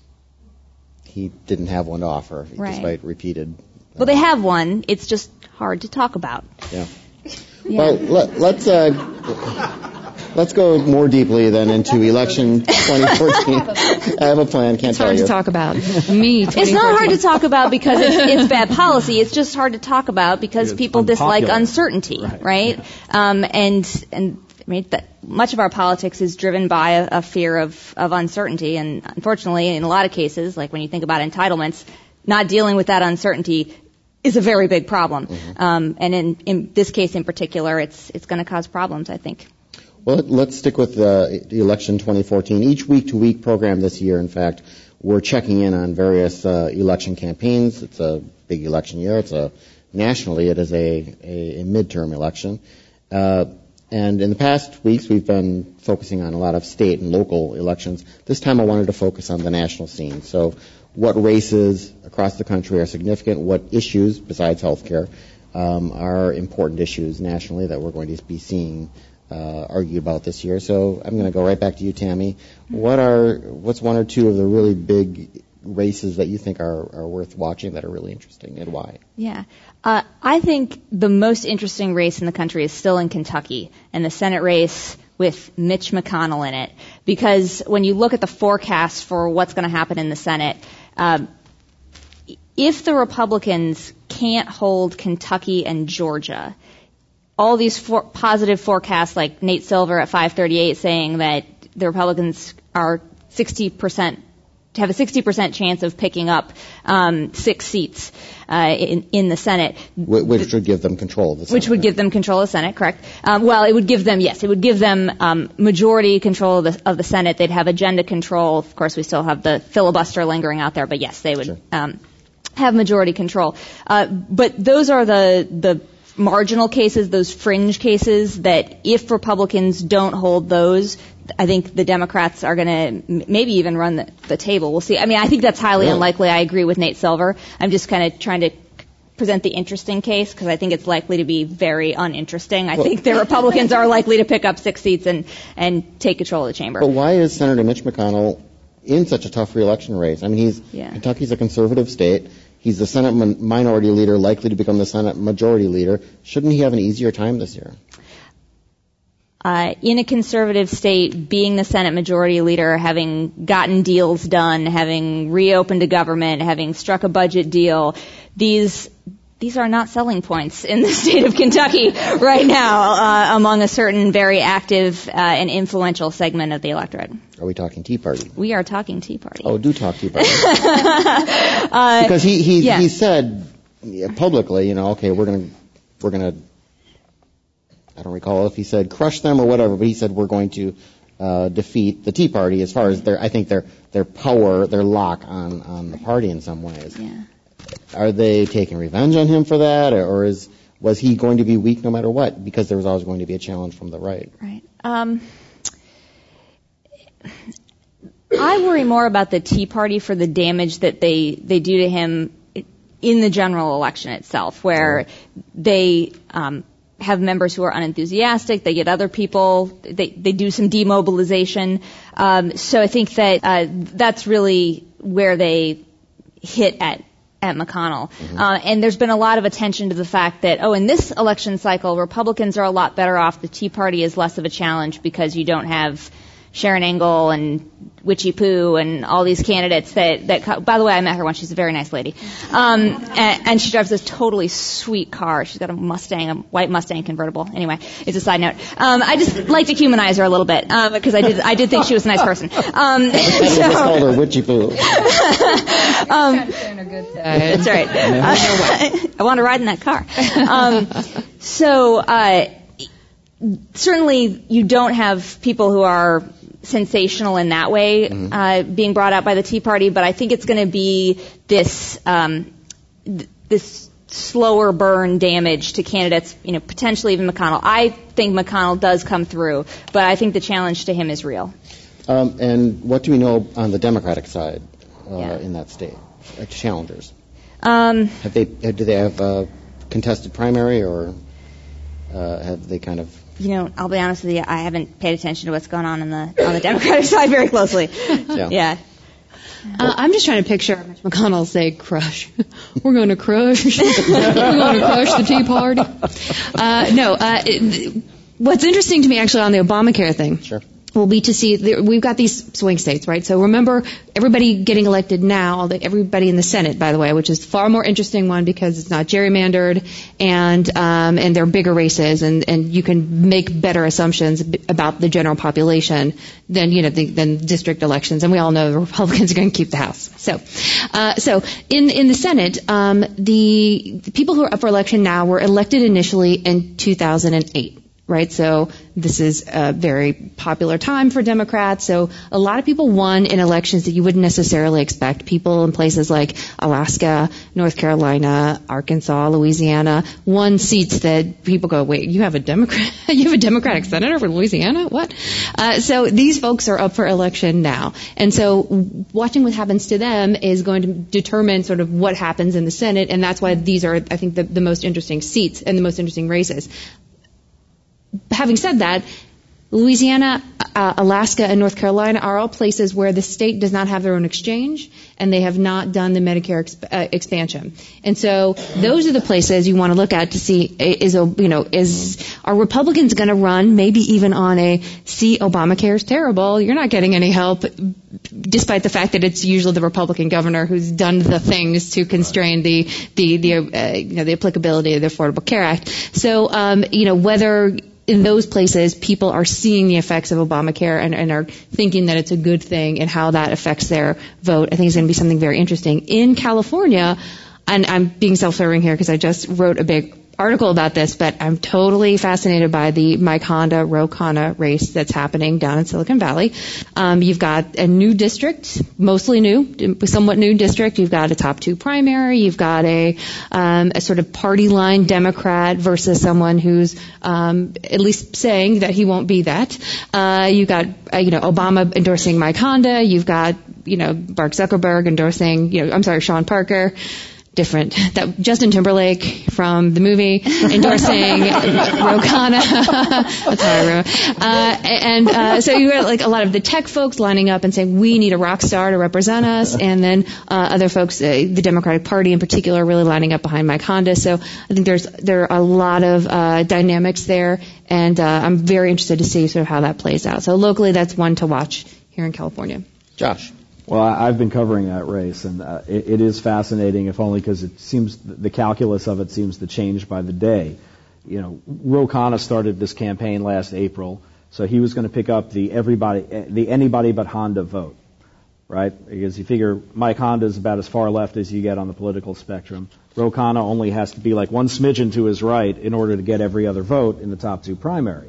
he didn't have one to offer, right. despite repeated. Uh, well, they have one. It's just hard to talk about. Yeah. yeah. Well, let, let's uh, let's go more deeply then into election twenty fourteen. I have a plan. Can't it's tell hard you. to talk about. Me. It's not hard to talk about because it's, it's bad policy. It's just hard to talk about because it's people unpopular. dislike uncertainty, right? right? Yeah. Um, and and I mean, that much of our politics is driven by a, a fear of, of uncertainty, and unfortunately, in a lot of cases, like when you think about entitlements, not dealing with that uncertainty is a very big problem. Mm-hmm. Um, and in, in this case in particular, it's it's going to cause problems, I think. Well, let's stick with uh, the election twenty fourteen. Each week-to-week program this year, in fact, we're checking in on various uh, election campaigns. It's a big election year. It's a nationally, it is a, a, a midterm election. Uh, and in the past weeks, we've been focusing on a lot of state and local elections. This time I wanted to focus on the national scene. So what races across the country are significant, what issues, besides health care, um, are important issues nationally that we're going to be seeing uh, argue about this year. So I'm going to go right back to you, Tammy. What are what's one or two of the really big races that you think are, are worth watching, that are really interesting, and why? Yeah. Uh, I think the most interesting race in the country is still in Kentucky, and the Senate race with Mitch McConnell in it. Because when you look at the forecast for what's going to happen in the Senate, um, if the Republicans can't hold Kentucky and Georgia, all these for- positive forecasts, like Nate Silver at five thirty-eight saying that the Republicans are sixty percent have a sixty percent chance of picking up um, six seats uh, in, in the Senate. Which would give them control of the Senate. Which would give them control of the Senate, correct. Um, well, it would give them, yes, it would give them um, majority control of the, of the Senate. They'd have agenda control. Of course, we still have the filibuster lingering out there, but yes, they would Sure. um, have majority control. Uh, but those are the the marginal cases, those fringe cases that if Republicans don't hold those, I think the Democrats are going to maybe even run the, the table. We'll see. I mean, I think that's highly Really? unlikely. I agree with Nate Silver. I'm just kind of trying to present the interesting case because I think it's likely to be very uninteresting. I well, think the Republicans are likely to pick up six seats and, and take control of the chamber. But why is Senator Mitch McConnell in such a tough re-election race? I mean, he's Yeah. Kentucky's a conservative state. He's the Senate min- minority leader, likely to become the Senate majority leader. Shouldn't he have an easier time this year? Uh, in a conservative state, being the Senate majority leader, having gotten deals done, having reopened a government, having struck a budget deal, these these are not selling points in the state of Kentucky right now uh, among a certain very active uh, and influential segment of the electorate. Are we talking Tea Party? We are talking Tea Party. Oh, do talk Tea Party. uh, because he he yeah. he said publicly, you know, okay, we're gonna we're gonna. I don't recall if he said crush them or whatever, but he said we're going to uh, defeat the Tea Party as far as their, I think their their power, their lock on on the party in some ways. Yeah. Are they taking revenge on him for that, or, or is was he going to be weak no matter what? Because there was always going to be a challenge from the right. Right. Um, I worry more about the Tea Party for the damage that they, they do to him in the general election itself, where they um, have members who are unenthusiastic, they get other people, they, they do some demobilization. Um, so I think that uh, that's really where they hit at at McConnell. Mm-hmm. Uh, and there's been a lot of attention to the fact that, oh, in this election cycle, Republicans are a lot better off. The Tea Party is less of a challenge because you don't have Sharon Engel and Witchy Poo and all these candidates that, that, by the way, I met her once. She's a very nice lady. Um, and, and she drives this totally sweet car. She's got a Mustang, a white Mustang convertible. Anyway, it's a side note. Um, I just like to humanize her a little bit, um, because I did, I did think she was a nice person. Um, I just so, called her Witchy Poo. um, that's right. Uh, I want to ride in that car. Um, so, uh, certainly you don't have people who are sensational in that way mm-hmm. uh, being brought out by the Tea Party, but I think it's going to be this um, th- this slower burn damage to candidates, you know, potentially even McConnell. I think McConnell does come through, but I think the challenge to him is real. Um, and what do we know on the Democratic side uh, yeah. in that state? Uh, challengers. Um, have they? Do they have a contested primary, or uh, have they kind of? You know, I'll be honest with you, I haven't paid attention to what's going on on the on the Democratic side very closely. Yeah. yeah. Uh, I'm just trying to picture Mitch McConnell say, crush. We're going to crush. We're going to crush the Tea Party. Uh, no, uh, it, what's interesting to me actually on the Obamacare thing sure. will be to see, that we've got these swing states, right? So remember, everybody getting elected now, everybody in the Senate, by the way, which is far more interesting one because it's not gerrymandered and um, and they're bigger races and, and you can make better assumptions about the general population than, you know, the, than district elections. And we all know the Republicans are going to keep the House. So, uh, so in, in the Senate, um, the, the people who are up for election now were elected initially in two thousand eight. Right, so this is a very popular time for Democrats. So a lot of people won in elections that you wouldn't necessarily expect. People in places like Alaska, North Carolina, Arkansas, Louisiana won seats that people go, wait, you have a Democrat, you have a Democratic senator for Louisiana? What? Uh, so these folks are up for election now, and so watching what happens to them is going to determine sort of what happens in the Senate, and that's why these are, I think, the, the most interesting seats and the most interesting races. Having said that, Louisiana, uh, Alaska, and North Carolina are all places where the state does not have their own exchange, and they have not done the Medicare exp- uh, expansion. And so those are the places you want to look at to see is a you know is are Republicans going to run maybe even on a see Obamacare is terrible, you're not getting any help, despite the fact that it's usually the Republican governor who's done the things to constrain the the the uh, you know the applicability of the Affordable Care Act. So um, you know whether in those places, people are seeing the effects of Obamacare and, and are thinking that it's a good thing and how that affects their vote. I think it's going to be something very interesting. In California, and I'm being self-serving here because I just wrote a big article about this, but I'm totally fascinated by the Mike Honda Ro Khanna race that's happening down in Silicon Valley. Um, you've got a new district, mostly new, somewhat new district. You've got a top two primary. You've got a, um, a sort of party line Democrat versus someone who's um, at least saying that he won't be that. Uh, you've got uh, you know Obama endorsing Mike Honda. You've got you know Mark Zuckerberg endorsing you know I'm sorry Sean Parker. Different. That Justin Timberlake from the movie endorsing Ro Khanna. That's how I remember. Uh, and uh, so you got like a lot of the tech folks lining up and saying we need a rock star to represent us, and then uh, other folks, uh, the Democratic Party in particular, really lining up behind Mike Honda. So I think there's there are a lot of uh, dynamics there, and uh, I'm very interested to see sort of how that plays out. So locally, that's one to watch here in California. Josh. Well, I've been covering that race, and uh, it, it is fascinating, if only because it seems the calculus of it seems to change by the day. You know, Ro Khanna started this campaign last April, so he was going to pick up the everybody, the anybody but Honda vote, right? Because you figure Mike Honda is about as far left as you get on the political spectrum. Ro Khanna only has to be like one smidgen to his right in order to get every other vote in the top two primary.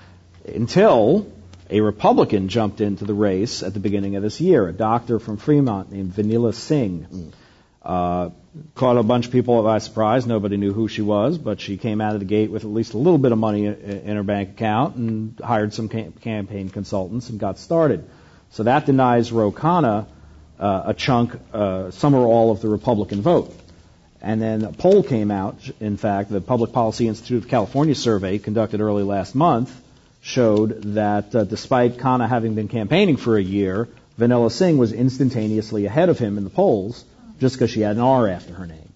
Until a Republican jumped into the race at the beginning of this year, a doctor from Fremont named Vanilla Singh. Uh, caught a bunch of people by surprise. Nobody knew who she was, but she came out of the gate with at least a little bit of money in, in her bank account and hired some cam- campaign consultants and got started. So that denies Ro Khanna uh, a chunk, uh, some or all of the Republican vote. And then a poll came out, in fact, the Public Policy Institute of California survey conducted early last month showed that uh, despite Khanna having been campaigning for a year, Vanilla Singh was instantaneously ahead of him in the polls just because she had an R after her name.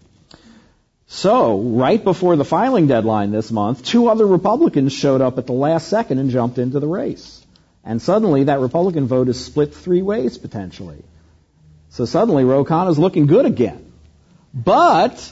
So, right before the filing deadline this month, two other Republicans showed up at the last second and jumped into the race. And suddenly that Republican vote is split three ways potentially. So suddenly Ro Khanna's looking good again. But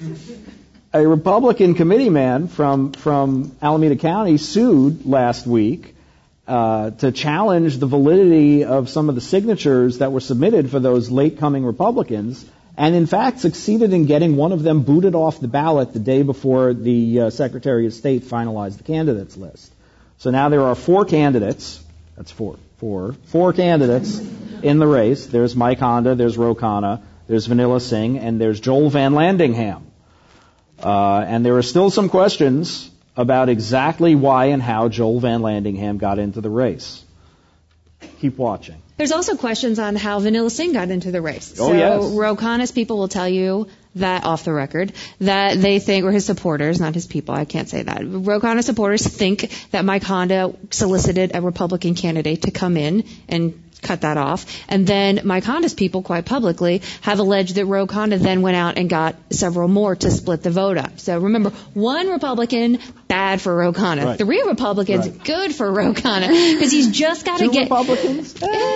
a Republican committeeman from, from Alameda County sued last week uh, to challenge the validity of some of the signatures that were submitted for those late-coming Republicans, and in fact succeeded in getting one of them booted off the ballot the day before the uh, Secretary of State finalized the candidates list. So now there are four candidates. That's four. Four. Four candidates in the race. There's Mike Honda, there's Ro Khanna, there's Vanilla Singh, and there's Joel Van Landingham. Uh, and there are still some questions about exactly why and how Joel Van Landingham got into the race. Keep watching. There's also questions on how Vanilla Singh got into the race. Oh, so yes. Ro Khanna's people will tell you that off the record, that they think, or his supporters, not his people, I can't say that. Ro Khanna's supporters think that Mike Honda solicited a Republican candidate to come in and cut that off. And then Mike Honda's people, quite publicly, have alleged that Ro Khanna then went out and got several more to split the vote up. So remember, one Republican, bad for Ro Khanna. Right. Three Republicans, right. good for Ro Khanna. Because he's just got to Two get... Republicans?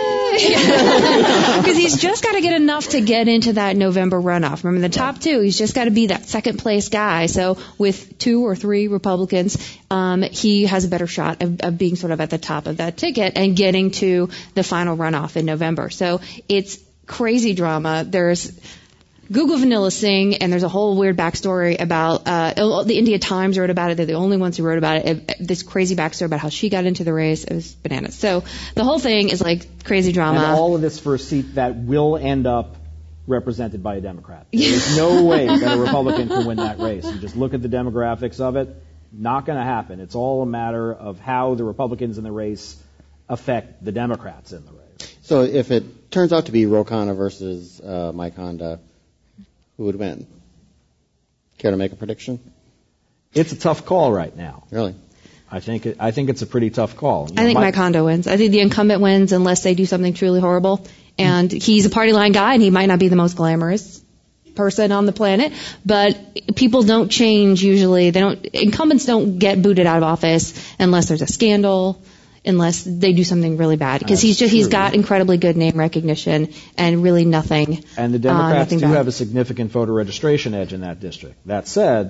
Because he's just got to get enough to get into that November runoff. Remember, the top two, he's just got to be that second place guy. So with two or three Republicans, um, he has a better shot of, of being sort of at the top of that ticket and getting to the final runoff in November. So it's crazy drama. There's Google Vanilla Singh, and there's a whole weird backstory about, uh, the India Times wrote about it. They're the only ones who wrote about it. it. This crazy backstory about how she got into the race. It was bananas. So the whole thing is like crazy drama. And all of this for a seat that will end up represented by a Democrat. There's no way that a Republican can win that race. You just look at the demographics of it, not going to happen. It's all a matter of how the Republicans in the race affect the Democrats in the race. So if it turns out to be Ro Khanna versus uh, Mike Honda, who would win? Care to make a prediction? It's a tough call right now. Really? I think it, I think it's a pretty tough call. You I know, think Mike Honda wins. I think the incumbent wins unless they do something truly horrible. And he's a party line guy, and he might not be the most glamorous person on the planet, but people don't change usually. They don't. Incumbents don't get booted out of office unless there's a scandal, unless they do something really bad. Because he's just, he's got incredibly good name recognition and really nothing. And the Democrats uh, do bad. have a significant voter registration edge in that district. That said,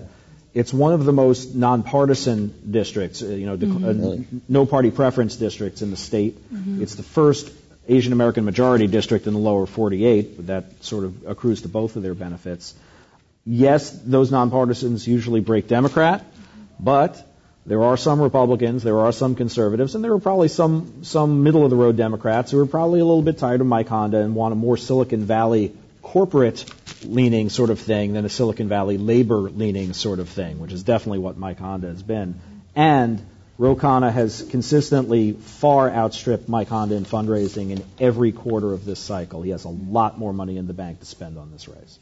it's one of the most nonpartisan districts, uh, you know, mm-hmm. uh, really? no party preference districts in the state. Mm-hmm. It's the first Asian American majority district in the lower forty-eight, but that sort of accrues to both of their benefits. Yes, those nonpartisans usually break Democrat, but there are some Republicans, there are some conservatives, and there are probably some some middle-of-the-road Democrats who are probably a little bit tired of Mike Honda and want a more Silicon Valley corporate-leaning sort of thing than a Silicon Valley labor-leaning sort of thing, which is definitely what Mike Honda has been. And Ro Khanna has consistently far outstripped Mike Honda in fundraising in every quarter of this cycle. He has a lot more money in the bank to spend on this race.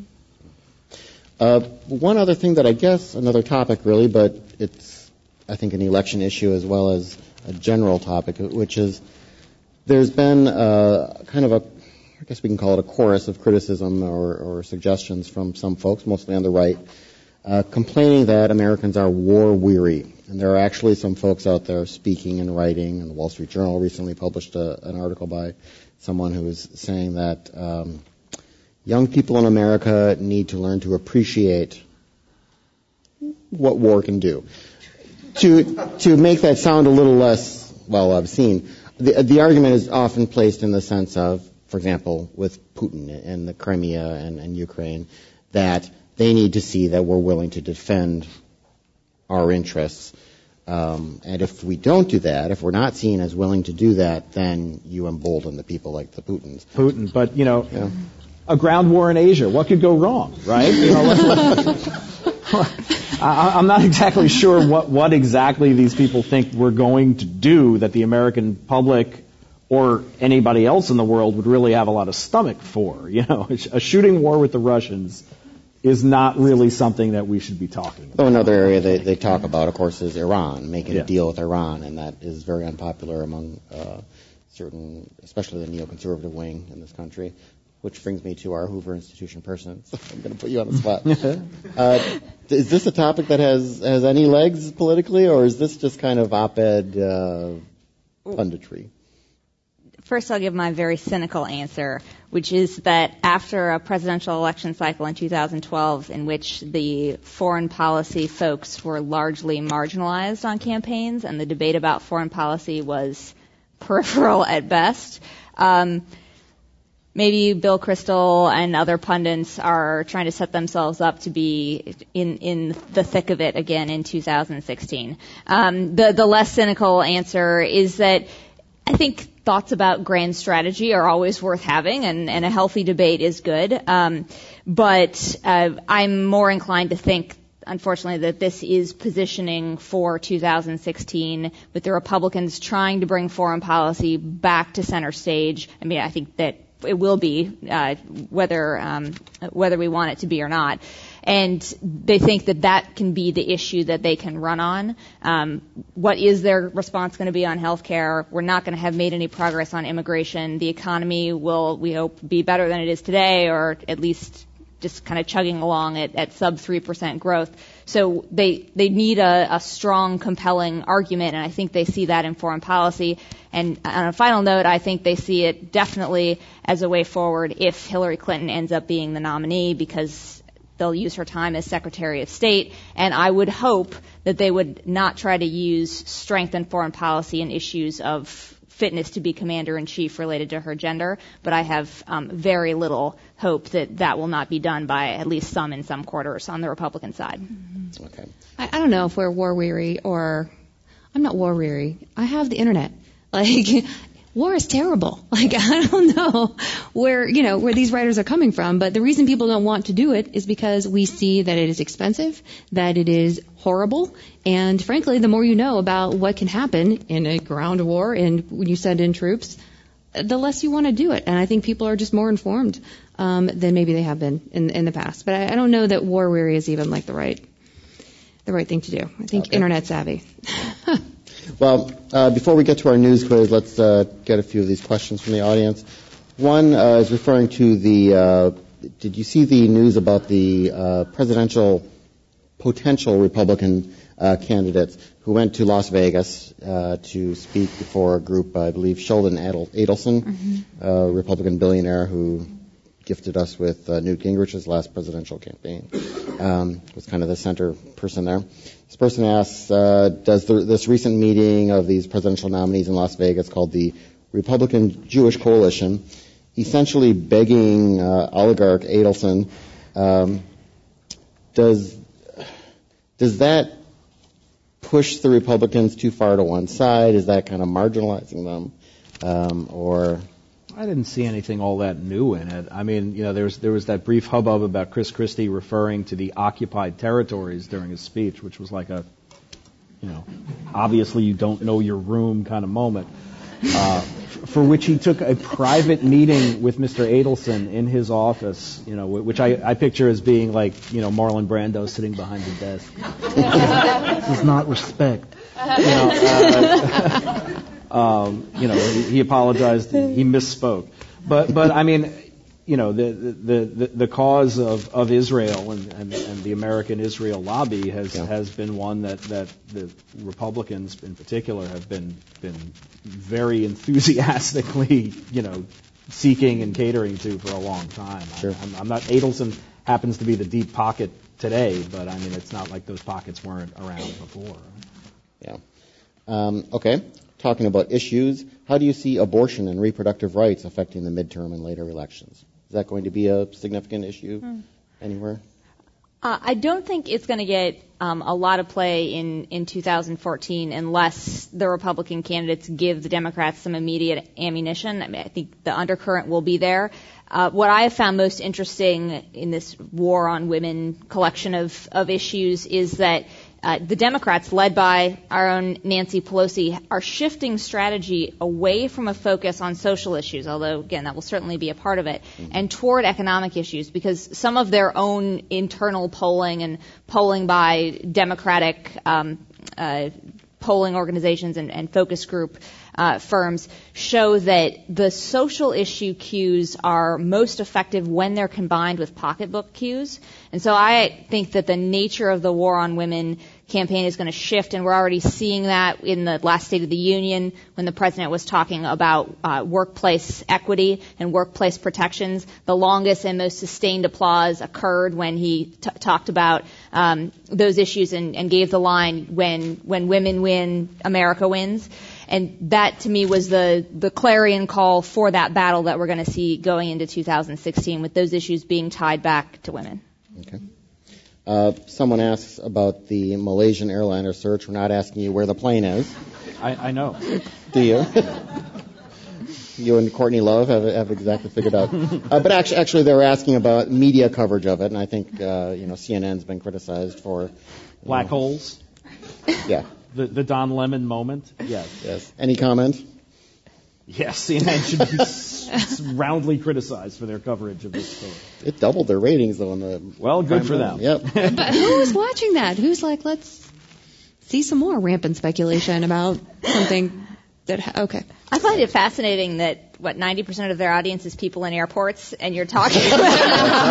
Uh, one other thing that I guess, another topic really, but it's I think an election issue as well as a general topic, which is there's been uh, kind of a, I guess we can call it a chorus of criticism or, or suggestions from some folks, mostly on the right, uh, complaining that Americans are war-weary. And there are actually some folks out there speaking and writing, and the Wall Street Journal recently published a, an article by someone who was saying that um, young people in America need to learn to appreciate what war can do. To to make that sound a little less well obscene, the the argument is often placed in the sense of, for example, with Putin and the Crimea and, and Ukraine, that they need to see that we're willing to defend our interests. Um, and if we don't do that, if we're not seen as willing to do that, then you embolden the people like the Putins. Putin, but you know, yeah. a ground war in Asia, what could go wrong, right? You know, let's, I, I'm not exactly sure what, what exactly these people think we're going to do that the American public or anybody else in the world would really have a lot of stomach for. You know, a shooting war with the Russians is not really something that we should be talking about. Oh, another area they, they talk about, of course, is Iran, making yeah. a deal with Iran, and that is very unpopular among uh, certain, especially the neoconservative wing in this country. Which brings me to our Hoover Institution person. So I'm going to put you on the spot. uh, is this a topic that has, has any legs politically, or is this just kind of op-ed uh, punditry? First, I'll give my very cynical answer, which is that after a presidential election cycle in two thousand twelve in which the foreign policy folks were largely marginalized on campaigns and the debate about foreign policy was peripheral at best, um, maybe Bill Kristol and other pundits are trying to set themselves up to be in, in the thick of it again in two thousand sixteen. Um, the, the less cynical answer is that I think thoughts about grand strategy are always worth having, and, and a healthy debate is good. Um, but uh, I'm more inclined to think, unfortunately, that this is positioning for two thousand sixteen with the Republicans trying to bring foreign policy back to center stage. I mean, I think that it will be, uh, whether um, whether we want it to be or not. And they think that that can be the issue that they can run on. Um, what is their response going to be on health care? We're not going to have made any progress on immigration. The economy will, we hope, be better than it is today, or at least just kind of chugging along at, at sub three percent growth. So they they need a, a strong, compelling argument, and I think they see that in foreign policy. And on a final note, I think they see it definitely as a way forward if Hillary Clinton ends up being the nominee, because they'll use her time as Secretary of State, and I would hope that they would not try to use strength in foreign policy and issues of fitness to be commander-in-chief related to her gender, but I have um, very little hope that that will not be done by at least some in some quarters on the Republican side. Mm-hmm. Okay. I, I don't know if we're war-weary or... I'm not war-weary. I have the Internet. Like... War is terrible. Like, I don't know where, you know, where these writers are coming from, but the reason people don't want to do it is because we see that it is expensive, that it is horrible, and frankly, the more you know about what can happen in a ground war and when you send in troops, the less you want to do it. And I think people are just more informed um, than maybe they have been in, in the past. But I, I don't know that war weary is even like the right, the right thing to do. I think okay. Internet savvy. Well, uh, before we get to our news quiz, let's uh, get a few of these questions from the audience. One uh, is referring to the, uh, did you see the news about the uh, presidential potential Republican uh, candidates who went to Las Vegas uh, to speak before a group, I believe Sheldon Adel- Adelson, mm-hmm. a Republican billionaire who gifted us with uh, Newt Gingrich's last presidential campaign. Um, was kind of the center person there. This person asks, uh, does the, this recent meeting of these presidential nominees in Las Vegas called the Republican Jewish Coalition, essentially begging uh, oligarch Adelson, um, does does that push the Republicans too far to one side? Is that kind of marginalizing them? Um, or I didn't see anything all that new in it. I mean, you know, there was there was that brief hubbub about Chris Christie referring to the occupied territories during his speech, which was like a, you know, obviously you don't know your room kind of moment, uh, for which he took a private meeting with Mister Adelson in his office, you know, which I, I picture as being like, you know, Marlon Brando sitting behind the desk. This is not respect. You know, uh, Um, you know, he, he apologized. He misspoke. But, but I mean, you know, the the the, the cause of, of Israel and, and, and the American Israel lobby has yeah. has been one that, that the Republicans in particular have been been very enthusiastically, you know, seeking and catering to for a long time. Sure. I'm, I'm not. Adelson happens to be the deep pocket today, but I mean, it's not like those pockets weren't around before. Yeah. Um, okay. Talking about issues, how do you see abortion and reproductive rights affecting the midterm and later elections? Is that going to be a significant issue hmm. anywhere? Uh, I don't think it's going to get um, a lot of play in, in two thousand fourteen unless the Republican candidates give the Democrats some immediate ammunition. I mean, I think the undercurrent will be there. Uh, what I have found most interesting in this war on women collection of, of issues is that Uh, the Democrats, led by our own Nancy Pelosi, are shifting strategy away from a focus on social issues, although, again, that will certainly be a part of it, mm-hmm. and toward economic issues, because some of their own internal polling and polling by Democratic um, uh, polling organizations and, and focus group uh, firms show that the social issue cues are most effective when they're combined with pocketbook cues. And so I think that the nature of the war on women campaign is going to shift, and we're already seeing that in the last State of the Union when the president was talking about uh, workplace equity and workplace protections. The longest and most sustained applause occurred when he t- talked about um, those issues and, and gave the line, when when women win, America wins. And that, to me, was the, the clarion call for that battle that we're going to see going into two thousand sixteen, with those issues being tied back to women. Okay. Uh, someone asks about the Malaysian airliner search. We're not asking you where the plane is. I, I know. Do you? You and Courtney Love have, have exactly figured out. Uh, but actually, actually, they were asking about media coverage of it, and I think uh, you know C N N's been criticized for black know, holes. Yeah. The the Don Lemon moment. Yes. Yes. Any comment? Yes, C N N should be s- roundly criticized for their coverage of this story. It doubled their ratings, though, in the... Well, good for them. Yep. But who's watching that? Who's like, let's see some more rampant speculation about something that... Ha- okay. I find it fascinating that, what, ninety percent of their audience is people in airports, and you're talking about...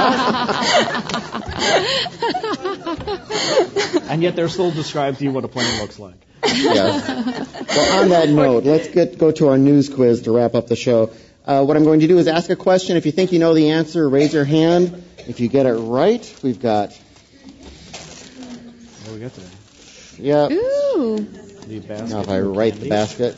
And yet they're still described to you what a plane looks like. Yes. Well, on that note, let's get go to our news quiz to wrap up the show. Uh, what I'm going to do is ask a question. If you think you know the answer, raise your hand. If you get it right, we've got... What do we got today? Yeah. Ooh. The basket. Now if I write the basket,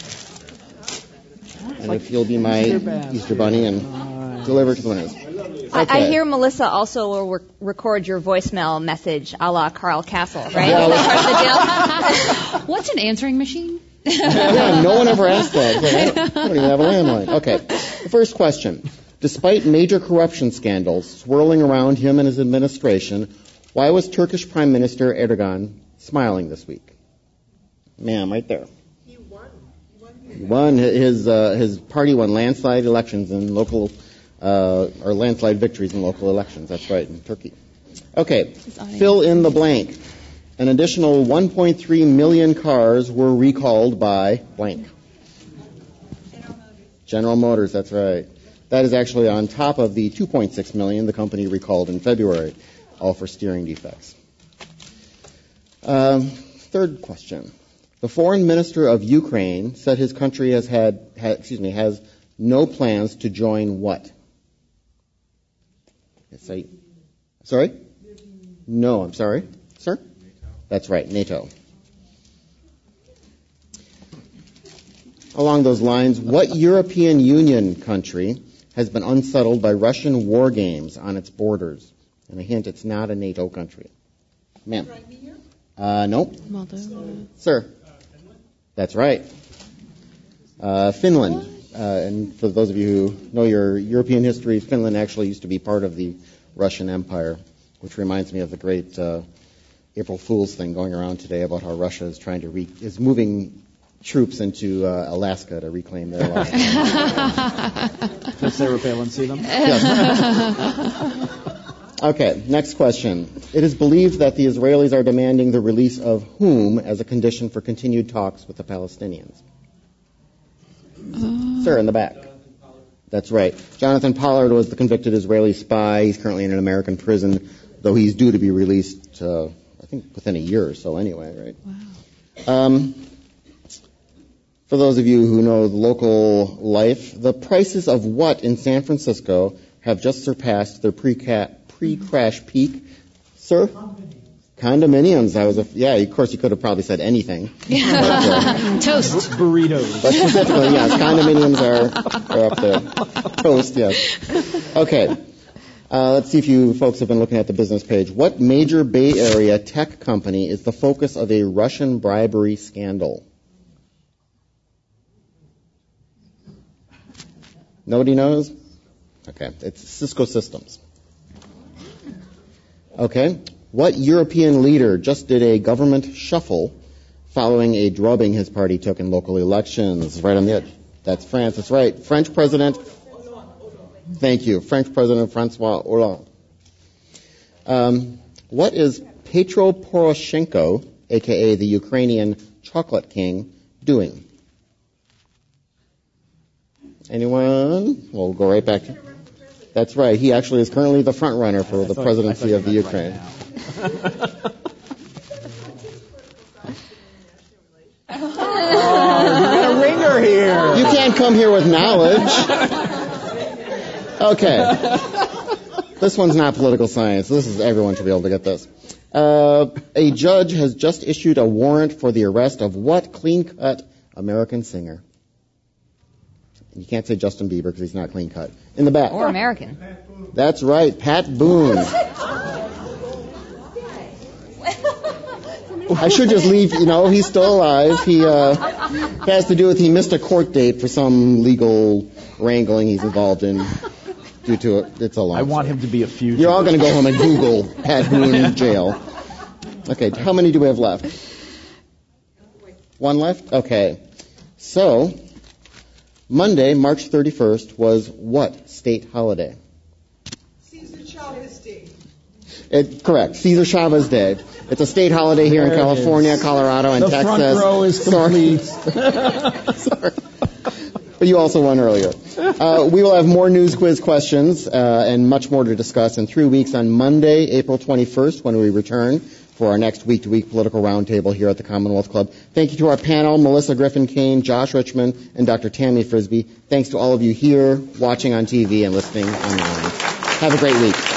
and if you'll be my Easter bunny and deliver to the winners. I, Okay. I hear Melissa also will re- record your voicemail message a la Carl Castle, right? Is that part of the deal? What's an answering machine? Yeah, no one ever asked that. I don't, I don't even have a landline. Okay. The first question. Despite major corruption scandals swirling around him and his administration, why was Turkish Prime Minister Erdogan smiling this week? Ma'am, right there. He won. He won. His, uh, his party won landslide elections in local... Uh, or landslide victories in local elections. That's right, in Turkey. Okay, fill in the blank. An additional one point three million cars were recalled by blank. General Motors. General Motors, that's right. That is actually on top of the two point six million the company recalled in February, all for steering defects. Um, third question. The foreign minister of Ukraine said his country has had, ha, excuse me, has no plans to join what? Yes, I, sorry? No, I'm sorry. Sir? That's right, NATO. Along those lines, what European Union country has been unsettled by Russian war games on its borders? And a hint, it's not a NATO country. Ma'am. Uh, nope. Moldova. Sir. That's right. Uh, Finland. Uh, and for those of you who know your European history, Finland actually used to be part of the Russian Empire, which reminds me of the great uh, April Fool's thing going around today about how Russia is trying to re- is moving troops into uh, Alaska to reclaim their lost land. Does Sarah Palin see them? Yes. Okay, next question. It is believed that the Israelis are demanding the release of whom as a condition for continued talks with the Palestinians? Uh, Sir, in the back. That's right. Jonathan Pollard was the convicted Israeli spy. He's currently in an American prison, though he's due to be released, uh, I think, within a year or so anyway, right? Wow. Um, for those of you who know the local life, the prices of what in San Francisco have just surpassed their pre-cat pre-crash peak? Sir? Condominiums. I was a, yeah, of course you could have probably said anything. But, uh, Toast. Burritos. But specifically, yes, condominiums are, are up there. Toast, yes. Okay. Uh, let's see if you folks have been looking at the business page. What major Bay Area tech company is the focus of a Russian bribery scandal? Nobody knows? Okay. It's Cisco Systems. Okay. What European leader just did a government shuffle following a drubbing his party took in local elections? Right on the edge. That's France. That's right. French President. Thank you. French President Francois Hollande. Um, what is Petro Poroshenko, a k a the Ukrainian chocolate king, doing? Anyone? We'll go right back to... That's right. He actually is currently the front runner for the presidency of the Ukraine. Oh, you got a ringer here. You can't come here with knowledge. Okay. This one's not political science. This is everyone should be able to get this. Uh, a judge has just issued a warrant for the arrest of what clean-cut American singer? You can't say Justin Bieber because he's not clean-cut. In the back. Or American. That's right, Pat Boone. I should just leave, you know, he's still alive. He uh, has to do with he missed a court date for some legal wrangling he's involved in due to it. It's a long I want story. him to be a fugitive. You're all going to go home and Google Pat Boone jail. Okay, how many do we have left? One left? Okay. So, Monday, March thirty-first, was what state holiday? Cesar Chavez Day. It, correct, Cesar Chavez Day. It's a state holiday here There in it California, is. Colorado, and the Texas. The front row is complete. Sorry. But you also won earlier. Uh, we will have more news quiz questions uh, and much more to discuss in three weeks on Monday, April twenty-first, when we return for our next week-to-week political roundtable here at the Commonwealth Club. Thank you to our panel, Melissa Griffin-Kane, Josh Richmond, and Doctor Tammy Frisbee. Thanks to all of you here, watching on T V, and listening online. Have a great week.